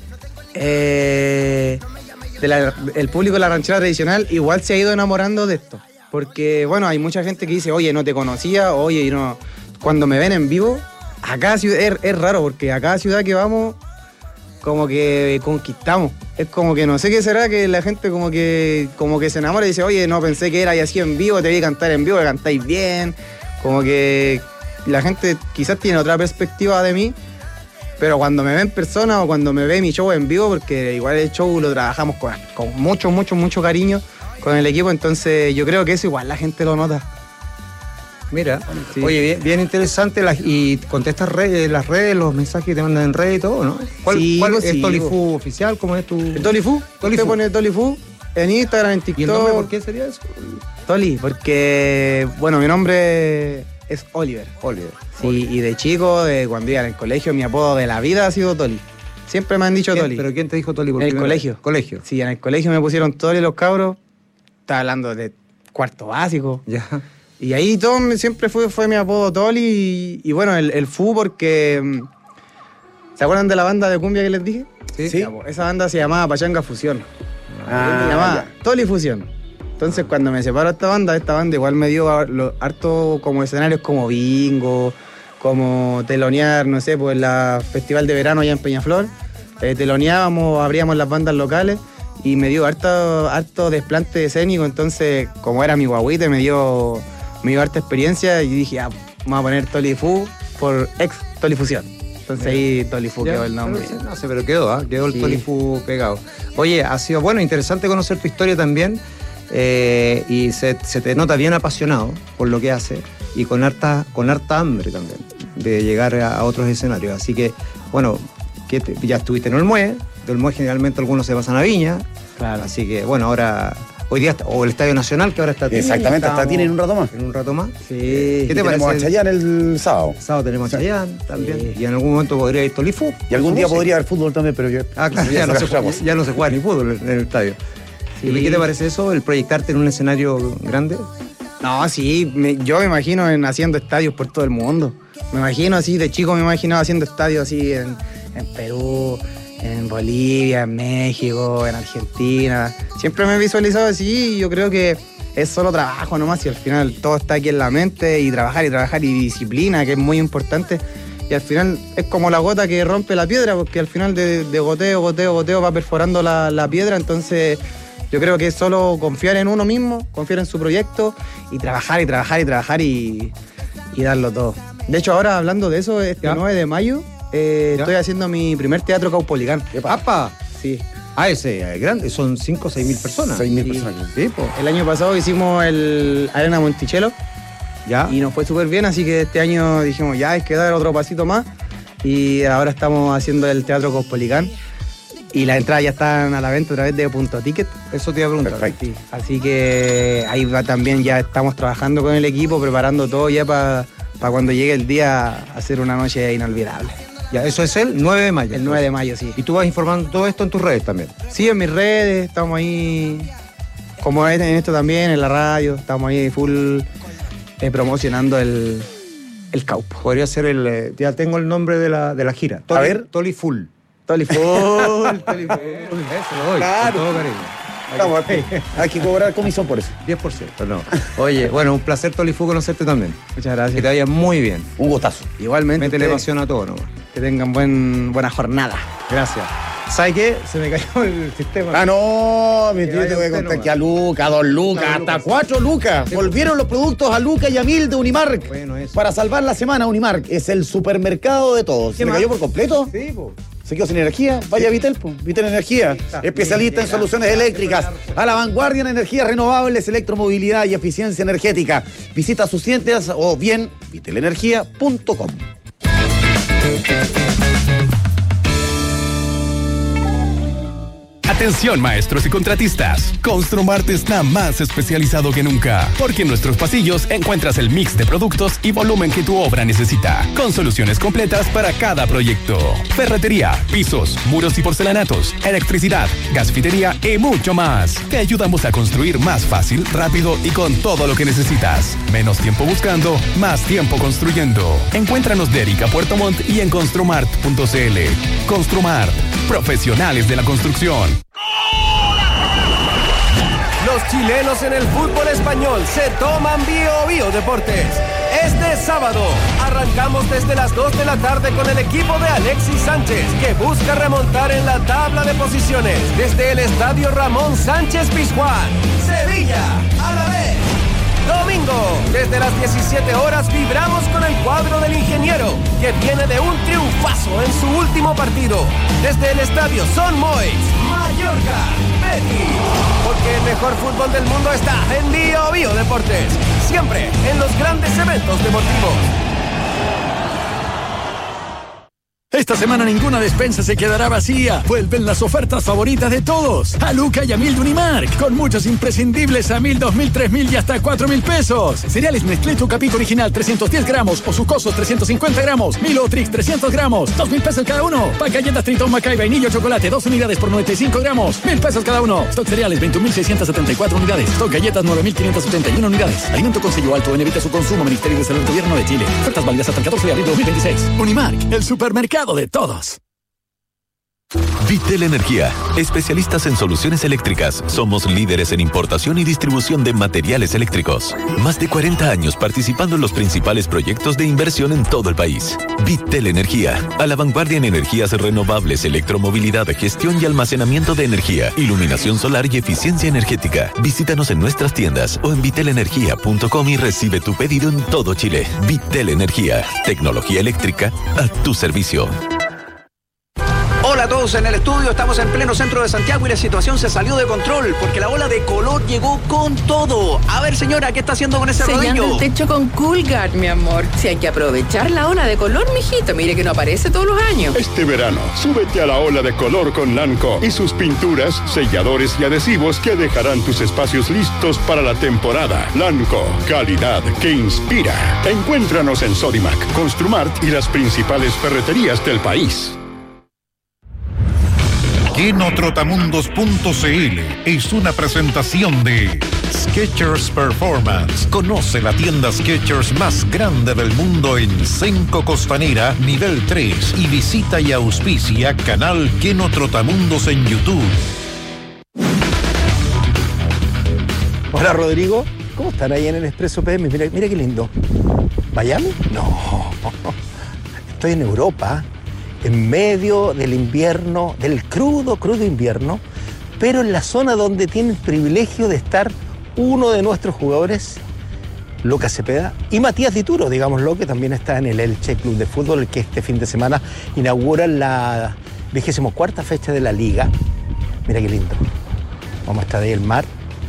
Eh, de la- el público de la ranchera tradicional igual se ha ido enamorando de esto. Porque, bueno, hay mucha gente que dice, oye, no te conocía, oye, y no. Cuando me ven en vivo, a cada ciudad, es, es raro, porque a cada ciudad que vamos, como que conquistamos. Es como que no sé qué será que la gente como que, como que se enamora y dice, oye, no pensé que era y así en vivo, te vi cantar en vivo, que cantáis bien. Como que la gente quizás tiene otra perspectiva de mí. Pero cuando me ve en persona o cuando me ve mi show en vivo, porque igual el show lo trabajamos con, con mucho, mucho, mucho cariño con el equipo, entonces yo creo que eso igual la gente lo nota. Mira, Sí. oye, bien, bien interesante las- y contestas re- las redes, los mensajes que te mandan en redes y todo, ¿no? ¿Cuál, Sí, cuál pues es sí, Tolifu oficial? ¿Cómo es tu...? ¿El Tolifu? Tolifu. Usted pone Tolifu en Instagram, en TikTok. ¿Y el nombre por qué sería eso? Toli, porque, bueno, mi nombre es Oliver. Oliver. Sí, y de chico, de cuando iba al colegio, mi apodo de la vida ha sido Toli. Siempre me han dicho ¿Quién- Toli. ¿Pero quién te dijo Toli? por En el primera colegio. vez? Colegio. Sí, en el colegio me pusieron Toli los cabros. Estaba hablando de cuarto básico. Ya. Y ahí todo me- siempre fue, fue mi apodo Toli. Y, y bueno, el, el Fu porque... mm, ¿se acuerdan de la banda de cumbia que les dije? Sí. Ya, pues, esa banda se llamaba Pachanga Fusión. Ah, se llamaba ya. Toli Fusión. Entonces cuando me separó esta banda, esta banda igual me dio a- lo- harto como escenarios como bingo, como telonear, no sé, pues la festival de verano allá en Peñaflor. Eh, teloneábamos, abríamos las bandas locales y me dio harto, harto desplante escénico. Entonces, como era mi guaguite, me dio, me dio harta experiencia y dije, ah, vamos a poner Toli Fu por ex Toli Fusión. Entonces ahí Toli Fu Ya, quedó el nombre. pero sí, no sé, pero quedó, ¿ah? Quedó el Sí. Tolifu pegado. Oye, ha sido bueno, interesante conocer tu historia también. eh, y se, se te nota bien apasionado por lo que hace y con harta, con harta hambre también de llegar a, a otros escenarios. Así que, bueno, que te- ya estuviste en Olmué. De Olmué generalmente algunos se pasan a Viña. Claro. Así que, bueno, ahora, hoy día, está- o el Estadio Nacional, que ahora está Exactamente, hasta tienen un rato más. En un rato más. Sí. ¿Qué te Tenemos parece? a Chayanne el sábado. El sábado tenemos a Chayanne también. Y en algún momento podría ir Tolifu. Y algún día podría haber fútbol también, pero yo... Ah, claro, ya no, se juega, ya no se juega ni fútbol en el estadio. Sí. ¿Y qué te parece eso, el proyectarte en un escenario grande? No, sí, me- yo me imagino en haciendo estadios por todo el mundo. Me imagino así, de chico me imaginaba haciendo estadios así en, en Perú, en Bolivia, en México, en Argentina. Siempre me he visualizado así y yo creo que es solo trabajo nomás y al final todo está aquí en la mente y trabajar y trabajar y disciplina, que es muy importante. Y al final es como la gota que rompe la piedra, porque al final de, de goteo, goteo, goteo va perforando la, la piedra, entonces... Yo creo que es solo confiar en uno mismo, confiar en su proyecto y trabajar y trabajar y trabajar y, y darlo todo. De hecho, ahora hablando de eso, este Ya. nueve de mayo eh, estoy haciendo mi primer teatro Caupolicán. ¡Apa! Sí. Ah, ese es grande, son cinco o seis mil personas. seis mil Sí. personas. Sí, po. El año pasado hicimos el Arena Monticello Ya. y nos fue súper bien, así que este año dijimos, ya hay que dar otro pasito más y ahora estamos haciendo el Teatro Caupolicán. Y las entradas ya están a la venta a través de Punto Ticket. Eso te iba a preguntar. Perfecto. Sí, así que ahí va también, ya estamos trabajando con el equipo, preparando todo ya para cuando llegue el día a hacer una noche inolvidable. Ya, eso es el nueve de mayo. El nueve de mayo, sí. Y tú vas informando todo esto en tus redes también. Sí, en mis redes, estamos ahí, como en esto también, en la radio, estamos ahí full eh, promocionando el, el Caupo. Podría ser el, eh, ya tengo el nombre de la, de la gira. Toli, A ver. Toli Full. Toli Full, Toli Full. Eso lo doy, Claro. con todo cariño. Estamos, hay que cobrar comisión por eso. diez por ciento, no. Oye, bueno, un placer, Toli Fu, conocerte también. Muchas gracias. Que te vaya muy bien. Un gustazo. Igualmente. Métele ustedes, pasión a todo, ¿no? que tengan buen, buena jornada. Gracias. ¿Sabes qué? Se me cayó el sistema. Ah, no, mi Que tío, te vaya voy a usted contar nomás. que a Luca, a dos Lucas, Dos hasta lucas. cuatro Lucas. Sí. Volvieron los productos a Luca y a Mil de Unimark. Bueno, eso. Para salvar la semana, Unimark es el supermercado de todos. ¿Se ¿Qué me más? cayó por completo? Sí, po. ¿Se quedó sin energía? Vaya a Vitel, po. Vitel Energía. Especialista en soluciones eléctricas. A la vanguardia en energías renovables, electromovilidad y eficiencia energética. Visita sus tiendas o bien vitelenergia punto com. Atención maestros y contratistas, Construmart está más especializado que nunca, porque en nuestros pasillos encuentras el mix de productos y volumen que tu obra necesita, con soluciones completas para cada proyecto. Ferretería, pisos, muros y porcelanatos, electricidad, gasfitería y mucho más. Te ayudamos a construir más fácil, rápido y con todo lo que necesitas. Menos tiempo buscando, más tiempo construyendo. Encuéntranos de Erika Puerto Montt y en construmart punto cl. Construmart, profesionales de la construcción. Los chilenos en el fútbol español se toman Bio Bio Deportes. Este sábado arrancamos desde las dos de la tarde con el equipo de Alexis Sánchez, que busca remontar en la tabla de posiciones desde el estadio Ramón Sánchez Pizjuán. Sevilla, a la vez. Domingo, desde las diecisiete horas vibramos con el cuadro del ingeniero, que viene de un triunfazo en su último partido. Desde el estadio Son Moix, Mallorca, Betis. Porque el mejor fútbol del mundo está en Bio Bio Deportes. Siempre en los grandes eventos deportivos. Esta semana ninguna despensa se quedará vacía. Vuelven las ofertas favoritas de todos. A Luca y a Mil de Unimark, con muchos imprescindibles a mil, dos mil, tres mil y hasta cuatro mil pesos. Cereales Nestlé Capito Original trescientos diez gramos o Sucosos trescientos cincuenta gramos. Milo Trix trescientos gramos, dos mil pesos cada uno. Pack galletas Tritón Macay vainilla o chocolate, dos unidades por noventa y cinco gramos, mil pesos cada uno. Stock cereales veintiún mil seiscientos setenta y cuatro unidades. Stock galletas nueve mil quinientos setenta y uno unidades. Alimento con sello alto en evita su consumo. Ministerio de Salud del Gobierno de Chile. Ofertas válidas hasta el catorce de abril de dos mil veintiséis. Unimark, el supermercado de todos. Vitel Energía, especialistas en soluciones eléctricas. Somos líderes en importación y distribución de materiales eléctricos. Más de cuarenta años participando en los principales proyectos de inversión en todo el país. Vitel Energía, a la vanguardia en energías renovables, electromovilidad, gestión y almacenamiento de energía, iluminación solar y eficiencia energética. Visítanos en nuestras tiendas o en vitelenergia punto com y recibe tu pedido en todo Chile. Vitel Energía, tecnología eléctrica a tu servicio. Hola a todos en el estudio, estamos en pleno centro de Santiago y la situación se salió de control porque la ola de calor llegó con todo. A ver, señora, ¿qué está haciendo con ese Sellando rodillo? el techo con Coolguard, mi amor. Si hay que aprovechar la ola de color, mijito. Mire que no aparece todos los años. Este verano, súbete a la ola de color con Lanco y sus pinturas, selladores y adhesivos que dejarán tus espacios listos para la temporada. Lanco, calidad que inspira. Encuéntranos en Sodimac, Construmart y las principales ferreterías del país. Keno Trotamundos punto cl es una presentación de Skechers Performance. Conoce la tienda Skechers más grande del mundo en Senco Costanera, nivel tres, y visita y auspicia canal Keno Trotamundos en YouTube. Hola Rodrigo, ¿cómo están ahí en el Expreso P M? Mira, mira qué lindo. ¿Miami? No, estoy en Europa, en medio del invierno, del crudo, crudo invierno, pero en la zona donde tiene el privilegio de estar uno de nuestros jugadores, Lucas Cepeda, y Matías Dituro, digámoslo, que también está en el Elche Club de Fútbol, que este fin de semana inaugura la vigésimo cuarta fecha de la Liga. Mira qué lindo. Vamos a estar ahí el mar,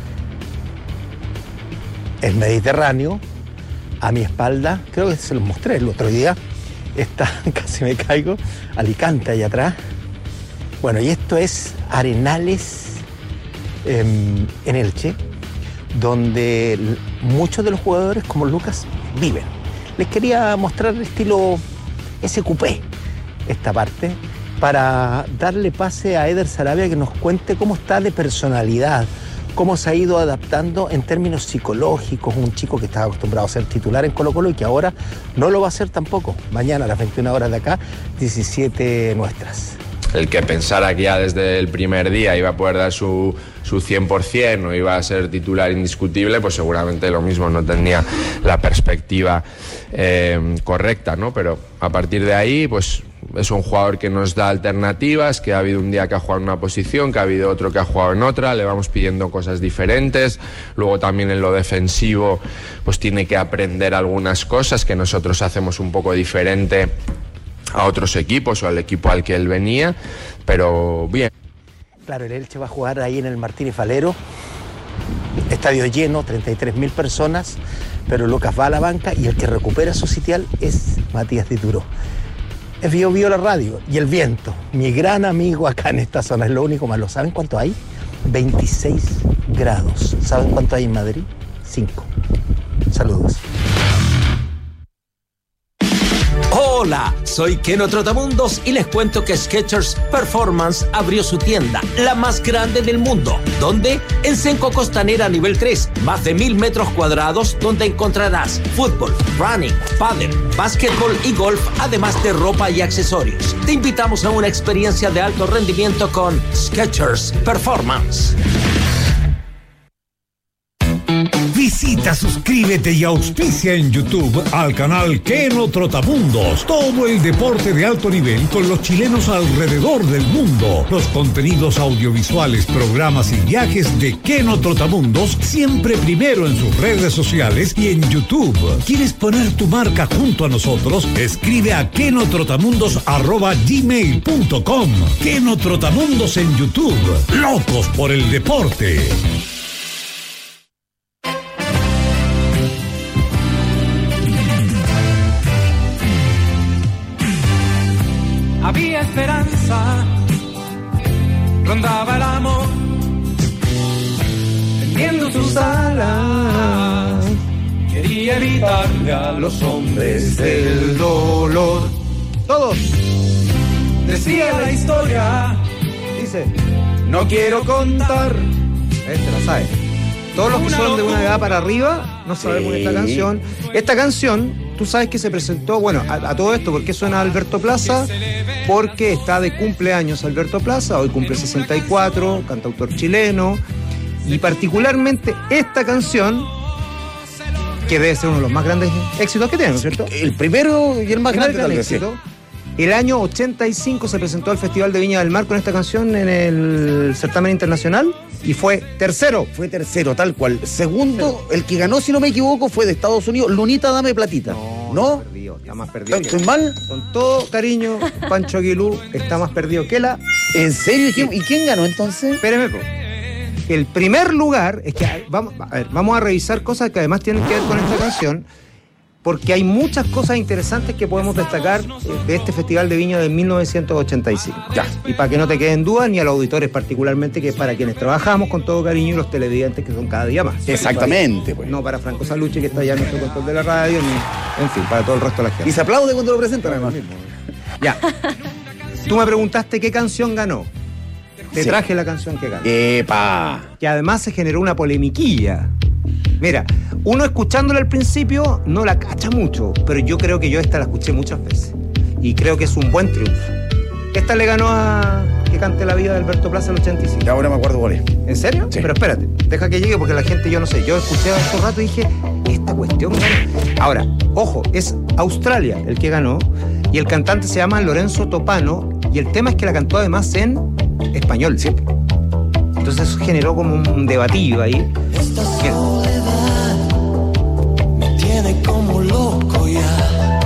el Mediterráneo, a mi espalda, creo que se los mostré el otro día, está, casi me caigo, Alicante allá atrás. Bueno, y esto es Arenales eh, en Elche, donde muchos de los jugadores como Lucas viven. Les quería mostrar el estilo ese coupé esta parte para darle pase a Eder Sarabia que nos cuente cómo está de personalidad, cómo se ha ido adaptando en términos psicológicos, un chico que estaba acostumbrado a ser titular en Colo-Colo y que ahora no lo va a hacer tampoco. Mañana a las veintiuna horas de acá, diecisiete nuestras. El que pensara que ya desde el primer día iba a poder dar su, su cien por ciento o iba a ser titular indiscutible, pues seguramente lo mismo, no tenía la perspectiva eh, correcta, ¿no? Pero a partir de ahí, pues es un jugador que nos da alternativas, que ha habido un día que ha jugado en una posición, que ha habido otro que ha jugado en otra, le vamos pidiendo cosas diferentes. Luego también en lo defensivo pues tiene que aprender algunas cosas que nosotros hacemos un poco diferente a otros equipos o al equipo al que él venía, pero bien. Claro, el Elche va a jugar ahí en el Martínez Valero, estadio lleno, treinta y tres mil personas, pero Lucas va a la banca y el que recupera su sitial es Matías Dituro. Es Bio Bio la radio y el viento, mi gran amigo acá en esta zona, es lo único malo. ¿Saben cuánto hay? veintiséis grados. ¿Saben cuánto hay en Madrid? cinco. Saludos. Hola, soy Keno Trotamundos y les cuento que Skechers Performance abrió su tienda, la más grande del mundo. ¿Dónde? En Senco Costanera nivel tres, más de mil metros cuadrados donde encontrarás fútbol, running, pádel, básquetbol y golf, además de ropa y accesorios. Te invitamos a una experiencia de alto rendimiento con Skechers Performance. Visita, suscríbete y auspicia en YouTube al canal Keno Trotamundos. Todo el deporte de alto nivel con los chilenos alrededor del mundo. Los contenidos audiovisuales, programas y viajes de Keno Trotamundos siempre primero en sus redes sociales y en YouTube. ¿Quieres poner tu marca junto a nosotros? Escribe a kenotrotamundos arroba gmail punto com. Keno Trotamundos en YouTube. Locos por el deporte. Había esperanza, rondaba el amor, tendiendo sus alas, quería evitarle a los hombres el dolor. Todos. Decía la historia, dice, no quiero contar. Este lo sabe. Todos los que son de una edad para arriba no sabemos sí. esta canción. Esta canción, tú sabes que se presentó, bueno, a, a todo esto, ¿por qué suena Alberto Plaza? Porque está de cumpleaños Alberto Plaza, hoy cumple sesenta y cuatro, cantautor chileno, y particularmente esta canción, que debe ser uno de los más grandes éxitos que tiene, ¿no es cierto? El primero y el más el grande gran tal vez, éxito. Sí. El año ochenta y cinco se presentó al Festival de Viña del Mar con esta canción en el certamen internacional y fue tercero. Fue tercero, tal cual. Segundo, el que ganó, si no me equivoco, fue de Estados Unidos, Lunita Dame Platita. No, ¿no? Está perdido, está más perdido. ¿Estoy mal? Con todo cariño, Pancho Aguilú está más perdido que la... ¿En serio? ¿Y quién, ¿y quién ganó entonces? Espéreme, po. El primer lugar, es que vamos a, ver, vamos a revisar cosas que además tienen que ver con esta canción, porque hay muchas cosas interesantes que podemos destacar de este Festival de Viña de mil novecientos ochenta y cinco. Ya. Y para que no te queden dudas, ni a los auditores particularmente, que para quienes trabajamos con todo cariño y los televidentes que son cada día más. Exactamente. Pues. No para Franco Salucci, que está allá en nuestro control de la radio, ni, en fin, para todo el resto de la gente. Y se aplaude cuando lo presentan, además. Ya. Tú me preguntaste qué canción ganó. Te Sí. traje la canción que ganó. ¡Epa! Que además se generó una polemiquilla. Mira, uno escuchándola al principio no la cacha mucho, pero yo creo que yo esta la escuché muchas veces. Y creo que es un buen triunfo. Esta le ganó a Que cante la vida de Alberto Plaza el ochenta y cinco. Ya ahora me acuerdo cuál es. ¿En serio? Sí. Pero espérate, deja que llegue porque la gente, yo no sé, yo escuché hace un rato y dije, esta cuestión ganó. Ahora, ojo, es Australia el que ganó y el cantante se llama Lorenzo Topano y el tema es que la cantó además en español. Sí. Entonces eso generó como un debatillo ahí. Esta soledad me tiene como loco ya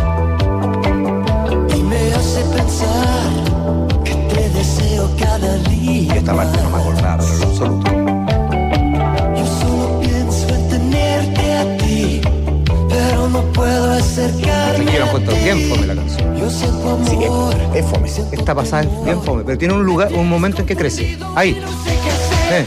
y me hace pensar que te deseo cada día. Esta parte no me acordaba, pero en lo absoluto. Yo solo pienso en tenerte a ti, pero no puedo acercarme. Me quiero encuentro bien fome la canción. Yo siento amor. Sí, es, es fome. Esta pasada es bien fome, pero tiene un lugar, un momento en que crece. Ahí. Eh.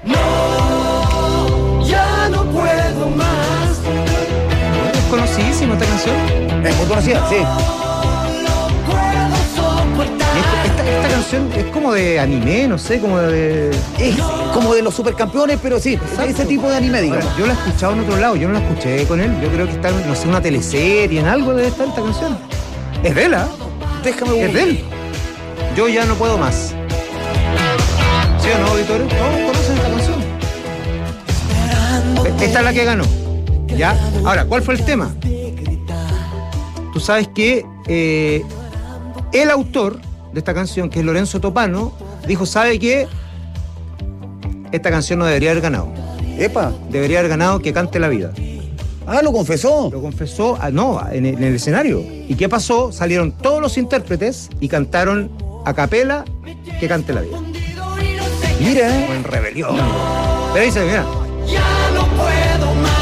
No, ya no puedo más. ¿Es conocidísima esta canción? Es muy conocida, sí. No puedo Esta, esta canción es como de anime, no sé, como de... Es como de los supercampeones, pero sí, Exacto. ese tipo de anime, digamos. Ahora, yo la he escuchado en otro lado, yo no la escuché con él. Yo creo que está en, no sé, una teleserie, en algo debe estar esta canción. Es de él, ¿ah? Déjame Es de él. Yo ya no puedo más. ¿Sí o no, auditores? No, conocen esta canción. Esta es la que ganó. ¿Ya? Ahora, ¿cuál fue el tema? Tú sabes que eh, el autor de esta canción, que es Lorenzo Topano, dijo, ¿sabe qué? Esta canción no debería haber ganado. Epa. Debería haber ganado Que Cante la Vida. Ah, ¿lo confesó? Lo confesó, ah, no, en el, en el escenario. ¿Y qué pasó? Salieron todos los intérpretes y cantaron a capela Que Cante la Vida. Mira. Como en rebelión. Pero dice, mira. Ya no puedo más.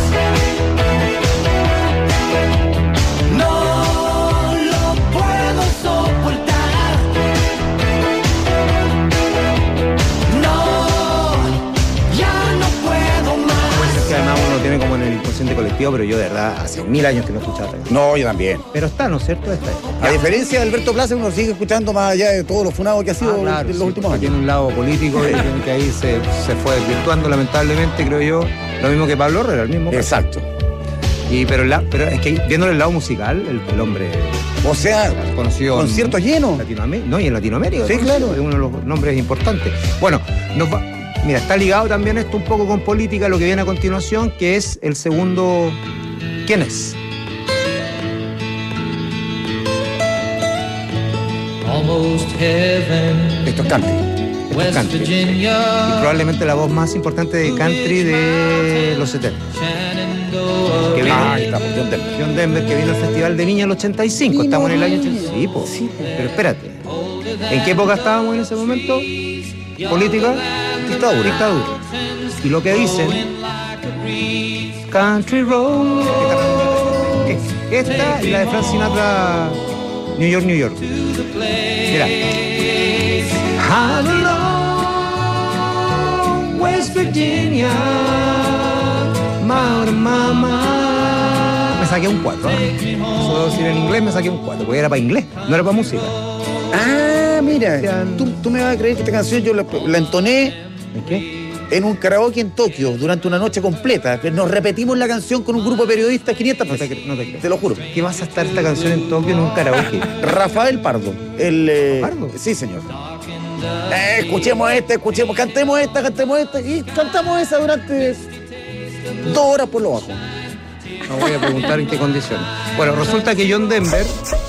No lo puedo soportar. No, ya no puedo más. Puede ser que además uno lo tiene como en el inconsciente colectivo, pero yo de verdad hace mil años que no escuchaba esta canción. No, yo también. Pero está, ¿no es cierto? Está. A diferencia de Alberto Plaza, uno sigue escuchando más allá de todos los funados que ha sido Ah, claro, en los sí, últimos porque años. tiene un lado político y que ahí se, se fue desvirtuando lamentablemente, creo yo. Lo mismo que Pablo Herrera, el mismo caso. Exacto. Y, pero, la, pero es que viéndole el lado musical, el, el hombre... O sea, conocido conciertos llenos. Latinoamérica, no, y en Latinoamérica. Sí, claro. Es uno de los nombres importantes. Bueno, nos va, mira, está ligado también esto un poco con política, lo que viene a continuación, que es el segundo... ¿Quién es? Almost heaven. Esto es country. Esto es country. Y probablemente la voz más importante de country de los setenta. Que vino, Ah, ahí estamos, John Denver. John Denver, que vino al Festival de Viña en el ochenta y cinco. Estamos en el año ochenta y cinco. Sí, po. Pero espérate. ¿En qué época estábamos en ese momento? Política. Dictadura. Dictadura. Y lo que dicen... Country Road. Esta y la de Frank Sinatra, New York, New York. Mira. Hello, West Virginia, Mountain Mama. Me saqué un cuatro, ¿eh? Eso decir en inglés, me saqué un cuatro, porque era para inglés, no era para música. Ah, mira, tú, tú me vas a creer que esta canción yo la, la entoné. ¿En qué? En un karaoke en Tokio durante una noche completa. Nos repetimos la canción con un grupo de periodistas quinientas veces. No te, no te creo. Te lo juro. ¿Qué vas a estar esta canción en Tokio en un karaoke? Rafael Pardo. El, eh, ¿Pardo? Sí, señor. Eh, escuchemos esta, escuchemos, cantemos esta, cantemos esta. Y cantamos esa durante dos horas por lo bajo. No voy a preguntar en qué condiciones. Bueno, resulta que John Denver,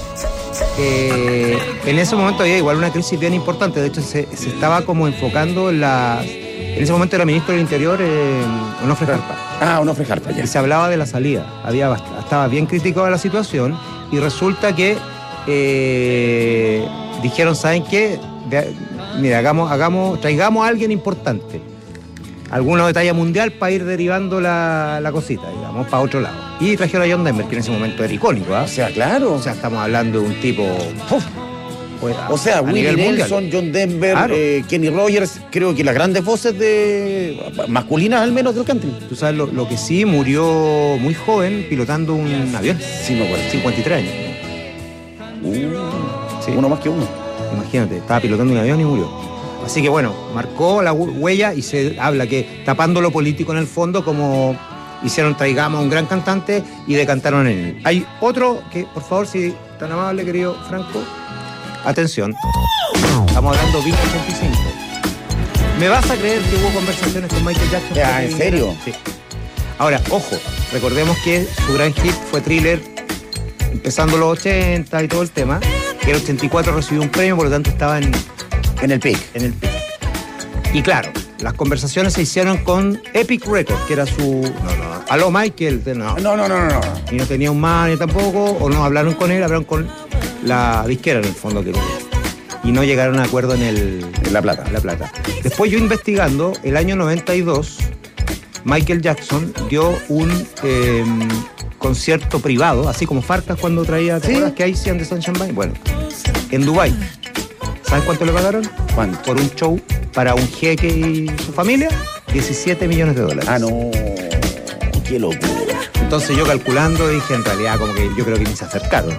eh, en ese momento había igual una crisis bien importante. De hecho, se, se estaba como enfocando en la... En ese momento era ministro del Interior, eh, Onofre Jarpa. Ah, Onofre Jarpa, ya. Y se hablaba de la salida. Había bast- estaba bien criticada la situación y resulta que eh, dijeron, ¿saben qué? De- mira, hagamos, hagamos, traigamos a alguien importante. Alguna de talla mundial para ir derivando la, la cosita, digamos, para otro lado. Y trajeron a John Denver, que en ese momento era icónico, ¿ah? O sea, claro. O sea, estamos hablando de un tipo... ¡Uf! Pues, O sea, a Willie nivel mundial. Nelson, John Denver, Claro. eh, Kenny Rogers, creo que las grandes voces de masculinas al menos del country. Tú sabes lo, lo que sí, murió muy joven pilotando un avión. Sí, me acuerdo. cincuenta y tres años. Uh, Sí. Uno más que uno. Imagínate, estaba pilotando un avión y murió. Así que bueno, marcó la hu- huella y se habla que tapando lo político en el fondo, como hicieron traigamos a un gran cantante y decantaron en él. Hay otro que, por favor, si tan amable, querido Franco, atención. Estamos hablando de Viña ochenta y cinco. ¿Me vas a creer que hubo conversaciones con Michael Jackson? Ya, ¿en serio? Sí. Ahora, ojo, recordemos que su gran hit fue Thriller, empezando los ochenta y todo el tema. Que en el ochenta y cuatro recibió un premio, por lo tanto estaba en, En el pic. en el pic. Y claro, las conversaciones se hicieron con Epic Records, que era su... No, no. Aló, Michael. No. No, no, no, no, no. Y no tenía un manager tampoco, o no hablaron con él, hablaron con la disquera en el fondo que tenía. Y no llegaron a acuerdo en el... En La Plata. La Plata. Después yo investigando, el año noventa y dos, Michael Jackson dio un eh, concierto privado, así como Farcas cuando traía, ¿te ¿Sí? acuerdas que ahí hacían de Sunshine Band? Bueno, en Dubái. ¿Sabes cuánto le pagaron? ¿Cuánto? Por un show para un jeque y su familia, diecisiete millones de dólares. Ah, no. Qué locura. Entonces yo calculando dije, en realidad, como que yo creo que ni se acercaron.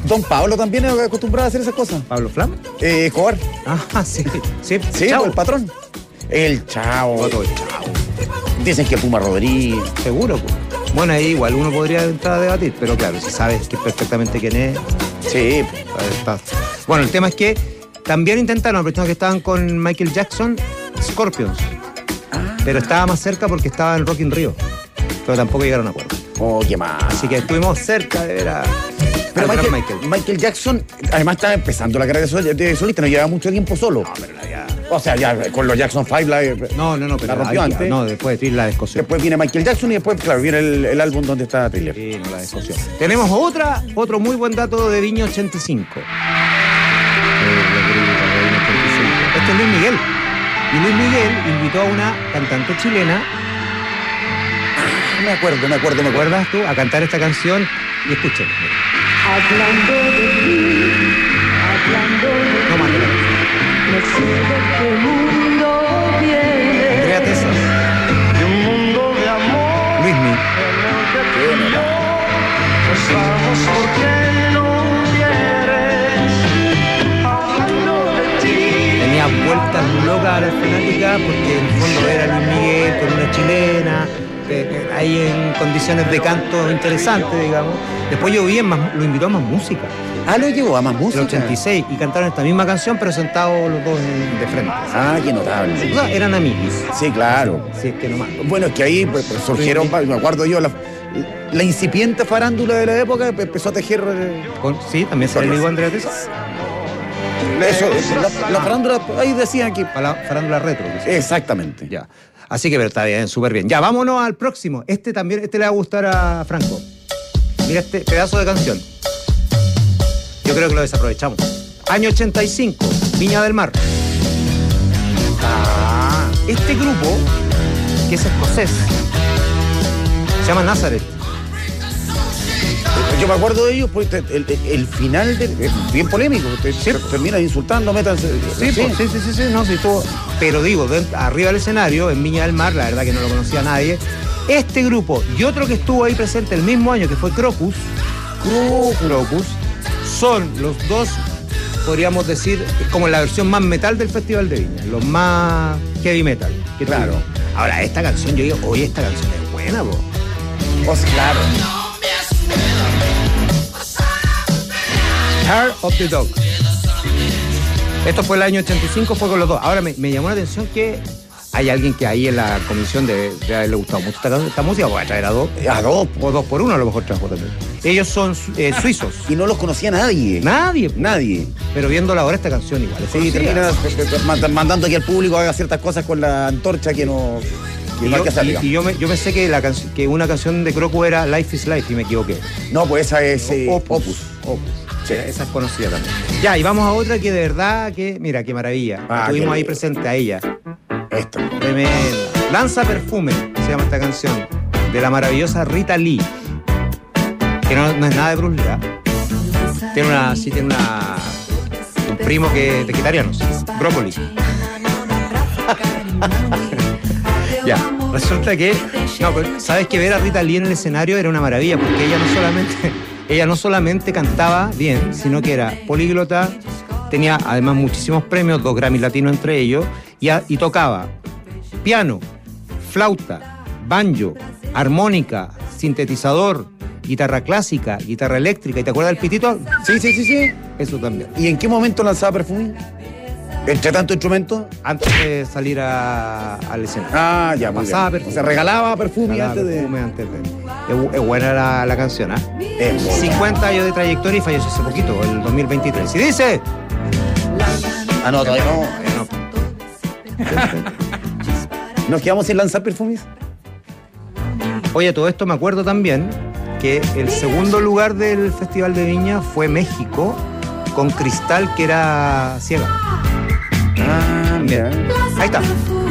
Don Pablo también es acostumbrado a hacer esas cosas. ¿Pablo Flam? Eh, Escobar. Ah, sí. Sí, sí, Chavo. el patrón. El Chavo. Otro el Chavo. Dicen que Puma Rodríguez. Seguro, pues. Bueno, ahí igual uno podría entrar a debatir, pero claro, si sabes que perfectamente quién es. Sí. Está. Bueno, el tema es que también intentaron, aprovechando que estaban con Michael Jackson, Scorpions. Ah. Pero estaba más cerca porque estaba en Rock in Rio. Pero tampoco llegaron a acuerdo. Oh, qué mal. Así que estuvimos cerca de ver a. Pero Michael, Michael. Michael Jackson, además estaba empezando la carrera de solista, no llevaba mucho tiempo solo. No, pero la ya. O sea, ya con los Jackson five la. No, no, no, pero la rompió ahí, antes. No, después de Thriller la descosió. Después viene Michael Jackson y después, claro, viene el, el álbum donde está Thriller. Sí, no la descosió. Tenemos otra, otro muy buen dato de Viña ochenta y cinco. Este es Luis Miguel. Y Luis Miguel invitó a una cantante chilena. Me acuerdo, me acuerdo, me acuerdo. ¿Recuerdas tú? A cantar esta canción y escuchen. Hablando de ti, hablando de ti. No mate la canción. No sé de qué mundo viene. Andrea Tesa. De un mundo de amor. Luismi. Pues vamos, ¿por qué no vienes? Hablando de ti. Tenía vueltas locas a la fanática porque en el fondo era Luis Miguel con una chilena. Eh, ahí en condiciones de canto interesantes, digamos. Después yo vi en más, lo invitó a Más Música. Ah, lo llevó a Más Música. El ochenta y seis, y cantaron esta misma canción, pero sentados los dos en, de frente. Ah, qué notable. O sea, eran amigos. Sí, claro. Sí, es que nomás. Bueno, es que ahí pues, pues, surgieron, me acuerdo yo, la, la incipiente farándula de la época empezó a tejer. Con, sí, también se le digo a Andrea Tesa. Eso, la, la farándula, ahí decían que. Para la farándula retro. Exactamente. Ya. Así que pero está bien, súper bien. Ya, vámonos al próximo. Este también, este le va a gustar a Franco. Mira este pedazo de canción. Yo creo que lo desaprovechamos. Año ochenta y cinco, Viña del Mar. Ah, este grupo, que es escocés, se llama Nazareth. Yo me acuerdo de ellos, pues el, el, el final de, es bien polémico. Usted sí, termina insultando, métanse. Sí, sí, pues, sí, sí, sí, sí, no, sí, todo. Pero digo, de, arriba del escenario, en Viña del Mar, la verdad que no lo conocía nadie. Este grupo y otro que estuvo ahí presente el mismo año, que fue Crocus, Crocus, son los dos, podríamos decir, como la versión más metal del Festival de Viña, los más heavy metal. Que claro. Tuvimos. Ahora, esta canción, yo digo, oye, esta canción es buena, po. Pues claro. Heart of the Dog. Esto fue el año ochenta y cinco, fue con los dos. Ahora me, me llamó la atención que hay alguien que ahí en la comisión de, de haberle gustado mucho esta, esta música, voy a traer a dos. A dos. O dos por uno a lo mejor trajo también. Ellos son eh, suizos. Y no los conocía nadie. Nadie. Nadie. Pero viéndola ahora esta canción igual. Sí, termina mandando que el público haga ciertas cosas con la antorcha que no... Y yo, y, y yo, me, yo me sé que, la canción, que una canción de Crocus era Life is Life y me equivoqué. No, pues esa es eh, Opus. Opus. Opus. Sí. Esa es conocida también. Ya, y vamos a otra que de verdad, que mira, qué maravilla. Ah, tuvimos ahí presente a ella. Esto. Tremenda. Lanza Perfume, se llama esta canción, de la maravillosa Rita Lee. Que no, no es nada de Bruce Lee, ¿eh? Tiene una, sí tiene una, un primo que es vegetariano, brócoli. Ya, resulta que, no, pero sabes que ver a Rita Lee en el escenario era una maravilla, porque ella no solamente, ella no solamente cantaba bien, sino que era políglota, tenía además muchísimos premios, dos Grammy latinos entre ellos, y, a, y tocaba piano, flauta, banjo, armónica, sintetizador, guitarra clásica, guitarra eléctrica. ¿Y te acuerdas del pitito? Sí, sí, sí, sí. Eso también. ¿Y en qué momento lanzaba Perfume? ¿Entre tanto instrumento? Antes de salir a, al escenario. Ah, ya, muy pasaba bien. Perfume. Se regalaba Perfume regalaba antes perfume de... antes de... Es, es buena la, la canción, ¿ah? ¿eh? Es cincuenta años de trayectoria y falleció hace poquito, el dos mil veintitrés. ¿Y dice? Ah, no, todavía no. ¿Nos quedamos sin lanzar perfumes? Oye, todo esto me acuerdo también que el segundo lugar del Festival de Viña fue México con Cristal, que era ciega. Ah, mira. Ahí está.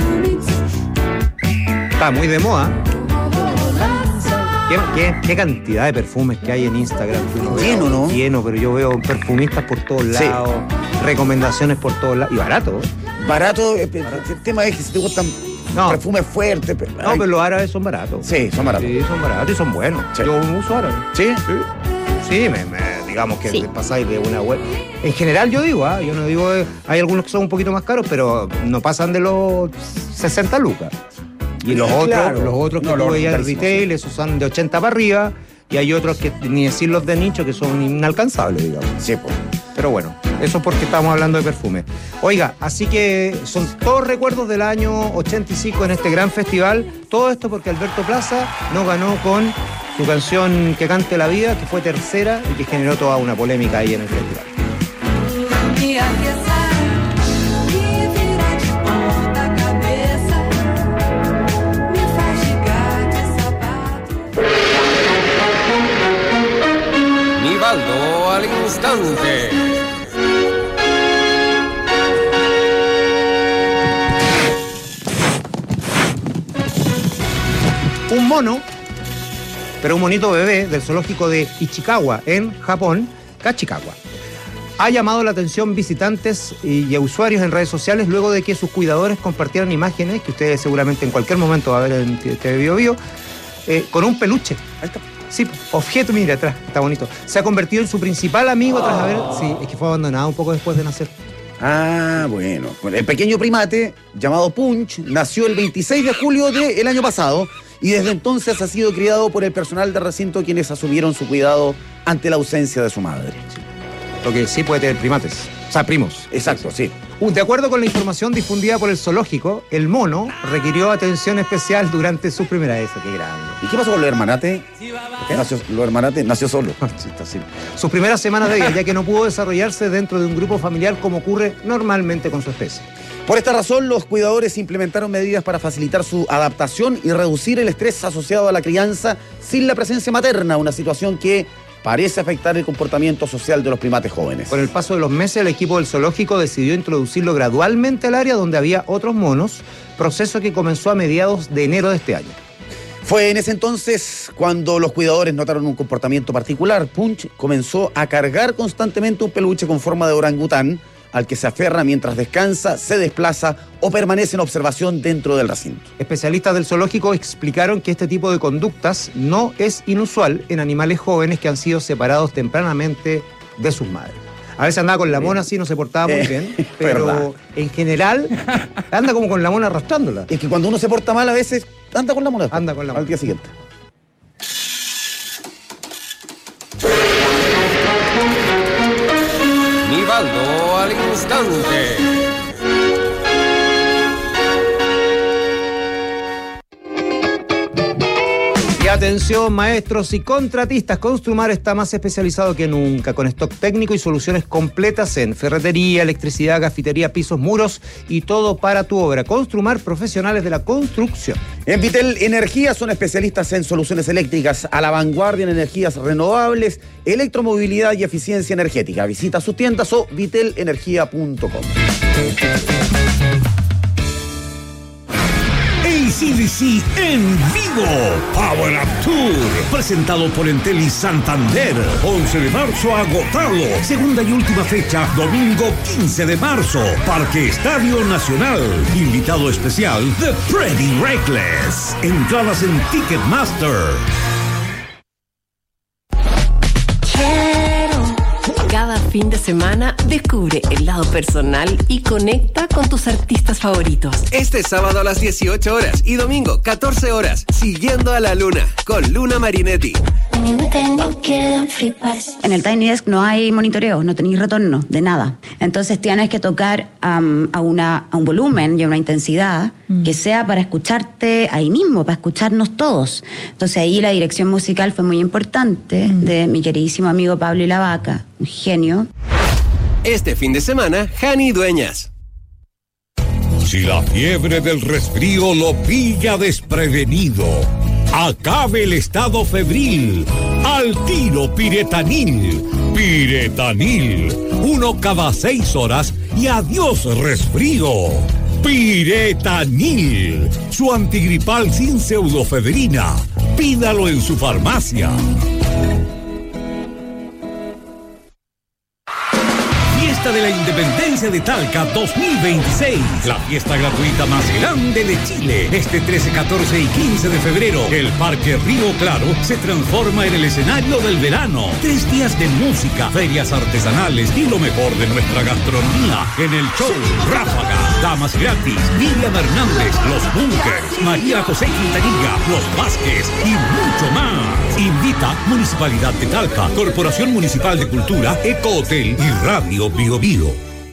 Está muy de moda. ¿Qué, qué, qué cantidad de perfumes que hay en Instagram? Lleno, ¿no? Lleno, pero yo veo perfumistas por todos lados, sí. Recomendaciones por todos lados. Y barato. Barato, el tema es que si te gustan no. perfumes fuertes. Pero, no, pero los árabes son baratos. Sí, son baratos. Sí, son baratos y son buenos. Sí. Yo uso árabe. ¿Sí? Sí, sí me, me digamos que Sí. pasáis de una web. En general yo digo, ¿ah? yo no digo, eh, hay algunos que son un poquito más caros, pero no pasan de los sesenta lucas. Y los Claro. otros, los otros que No, tú los veías en carísimos, retail, esos son de ochenta para arriba, y hay otros que ni decir los de nicho que son inalcanzables, digamos. Sí, pues. Pero bueno, eso es porque estamos hablando de perfume. Oiga, así que son todos recuerdos del año ochenta y cinco en este gran festival. Todo esto porque Alberto Plaza no ganó con su canción Que cante la vida, que fue tercera y que generó toda una polémica ahí en el festival. Me aquecer e virar de ponta cabeça, me faz gigar de sapato. Nivaldo al instante. Un mono, pero un monito bebé del zoológico de Ichikawa, en Japón, Kachikawa, ha llamado la atención visitantes y a usuarios en redes sociales luego de que sus cuidadores compartieran imágenes, que ustedes seguramente en cualquier momento va a ver en T V Bio Bio, eh, con un peluche. Ahí está. Sí, objeto, mira atrás, está bonito. Se ha convertido en su principal amigo tras haber... Sí, es que fue abandonado un poco después de nacer. Ah, bueno. Bueno, el pequeño primate, llamado Punch, nació el veintiséis de julio del año pasado y desde entonces ha sido criado por el personal del recinto, quienes asumieron su cuidado ante la ausencia de su madre. Lo que sí puede tener primates, o sea, primos. Exacto, sí. Uh, De acuerdo con la información difundida por el zoológico, el mono requirió atención especial durante su primera vez. ¡Qué grande! ¿Y qué pasó con los hermanates? Nació, los hermanates nació solo. Sus primeras semanas de vida, ya que no pudo desarrollarse dentro de un grupo familiar como ocurre normalmente con su especie. Por esta razón, los cuidadores implementaron medidas para facilitar su adaptación y reducir el estrés asociado a la crianza sin la presencia materna, una situación que parece afectar el comportamiento social de los primates jóvenes. Con el paso de los meses, el equipo del zoológico decidió introducirlo gradualmente al área donde había otros monos, proceso que comenzó a mediados de enero de este año. Fue en ese entonces cuando los cuidadores notaron un comportamiento particular. Punch comenzó a cargar constantemente un peluche con forma de orangután, al que se aferra mientras descansa, se desplaza o permanece en observación dentro del recinto. Especialistas del zoológico explicaron que este tipo de conductas no es inusual en animales jóvenes que han sido separados tempranamente de sus madres. A veces andaba con la mona así, no se portaba muy Eh, bien, pero verdad. en general anda como con la mona arrastrándola. Es que cuando uno se porta mal a veces anda con la mona. Anda con la mona. Al día siguiente. Nivaldo al instante. Y atención, maestros y contratistas, Construmar está más especializado que nunca, con stock técnico y soluciones completas en ferretería, electricidad, cafetería, pisos, muros y todo para tu obra. Construmar, profesionales de la construcción. En Vitel Energía son especialistas en soluciones eléctricas a la vanguardia en energías renovables, electromovilidad y eficiencia energética. Visita sus tiendas o vitel energía punto com. A C D C en vivo, Power Up Tour, presentado por Entel y Santander, once de marzo agotado, segunda y última fecha, domingo quince de marzo, Parque Estadio Nacional, invitado especial, The Pretty Reckless, entradas en Ticketmaster. Cada fin de semana descubre el lado personal y conecta con tus artistas favoritos. Este sábado a las dieciocho horas y domingo catorce horas, Siguiendo a la Luna, con Luna Marinetti. En el Tiny Desk no hay monitoreo, no tenéis retorno de nada. Entonces tienes que tocar um, a, una, a un volumen y a una intensidad mm. que sea para escucharte ahí mismo, para escucharnos todos. Entonces ahí la dirección musical fue muy importante mm. de mi queridísimo amigo Pablo y la Vaca, un genio. Este fin de semana, Jani Dueñas. Si la fiebre del resfrío lo pilla desprevenido, acabe el estado febril. Al tiro Piretanil. Piretanil. Uno cada seis horas y adiós resfrío. Piretanil. Su antigripal sin pseudofedrina. Pídalo en su farmacia. Fiesta de la Independencia de Talca dos mil veintiséis. La fiesta gratuita más grande de Chile. Este trece, catorce y quince de febrero, el Parque Río Claro se transforma en el escenario del verano. Tres días de música, ferias artesanales y lo mejor de nuestra gastronomía. En el show Ráfaga, Damas Gratis, Miriam Hernández, Los Bunkers, María José Quintanilla, Los Vázquez y mucho más. Invita Municipalidad de Talca, Corporación Municipal de Cultura, Eco Hotel y Radio Bio Bio.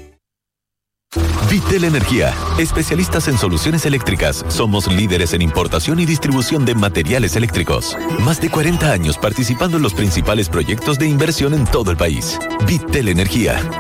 Vitel Energía, especialistas en soluciones eléctricas. Somos líderes en importación y distribución de materiales eléctricos. Más de cuarenta años participando en los principales proyectos de inversión en todo el país. Vitel Energía,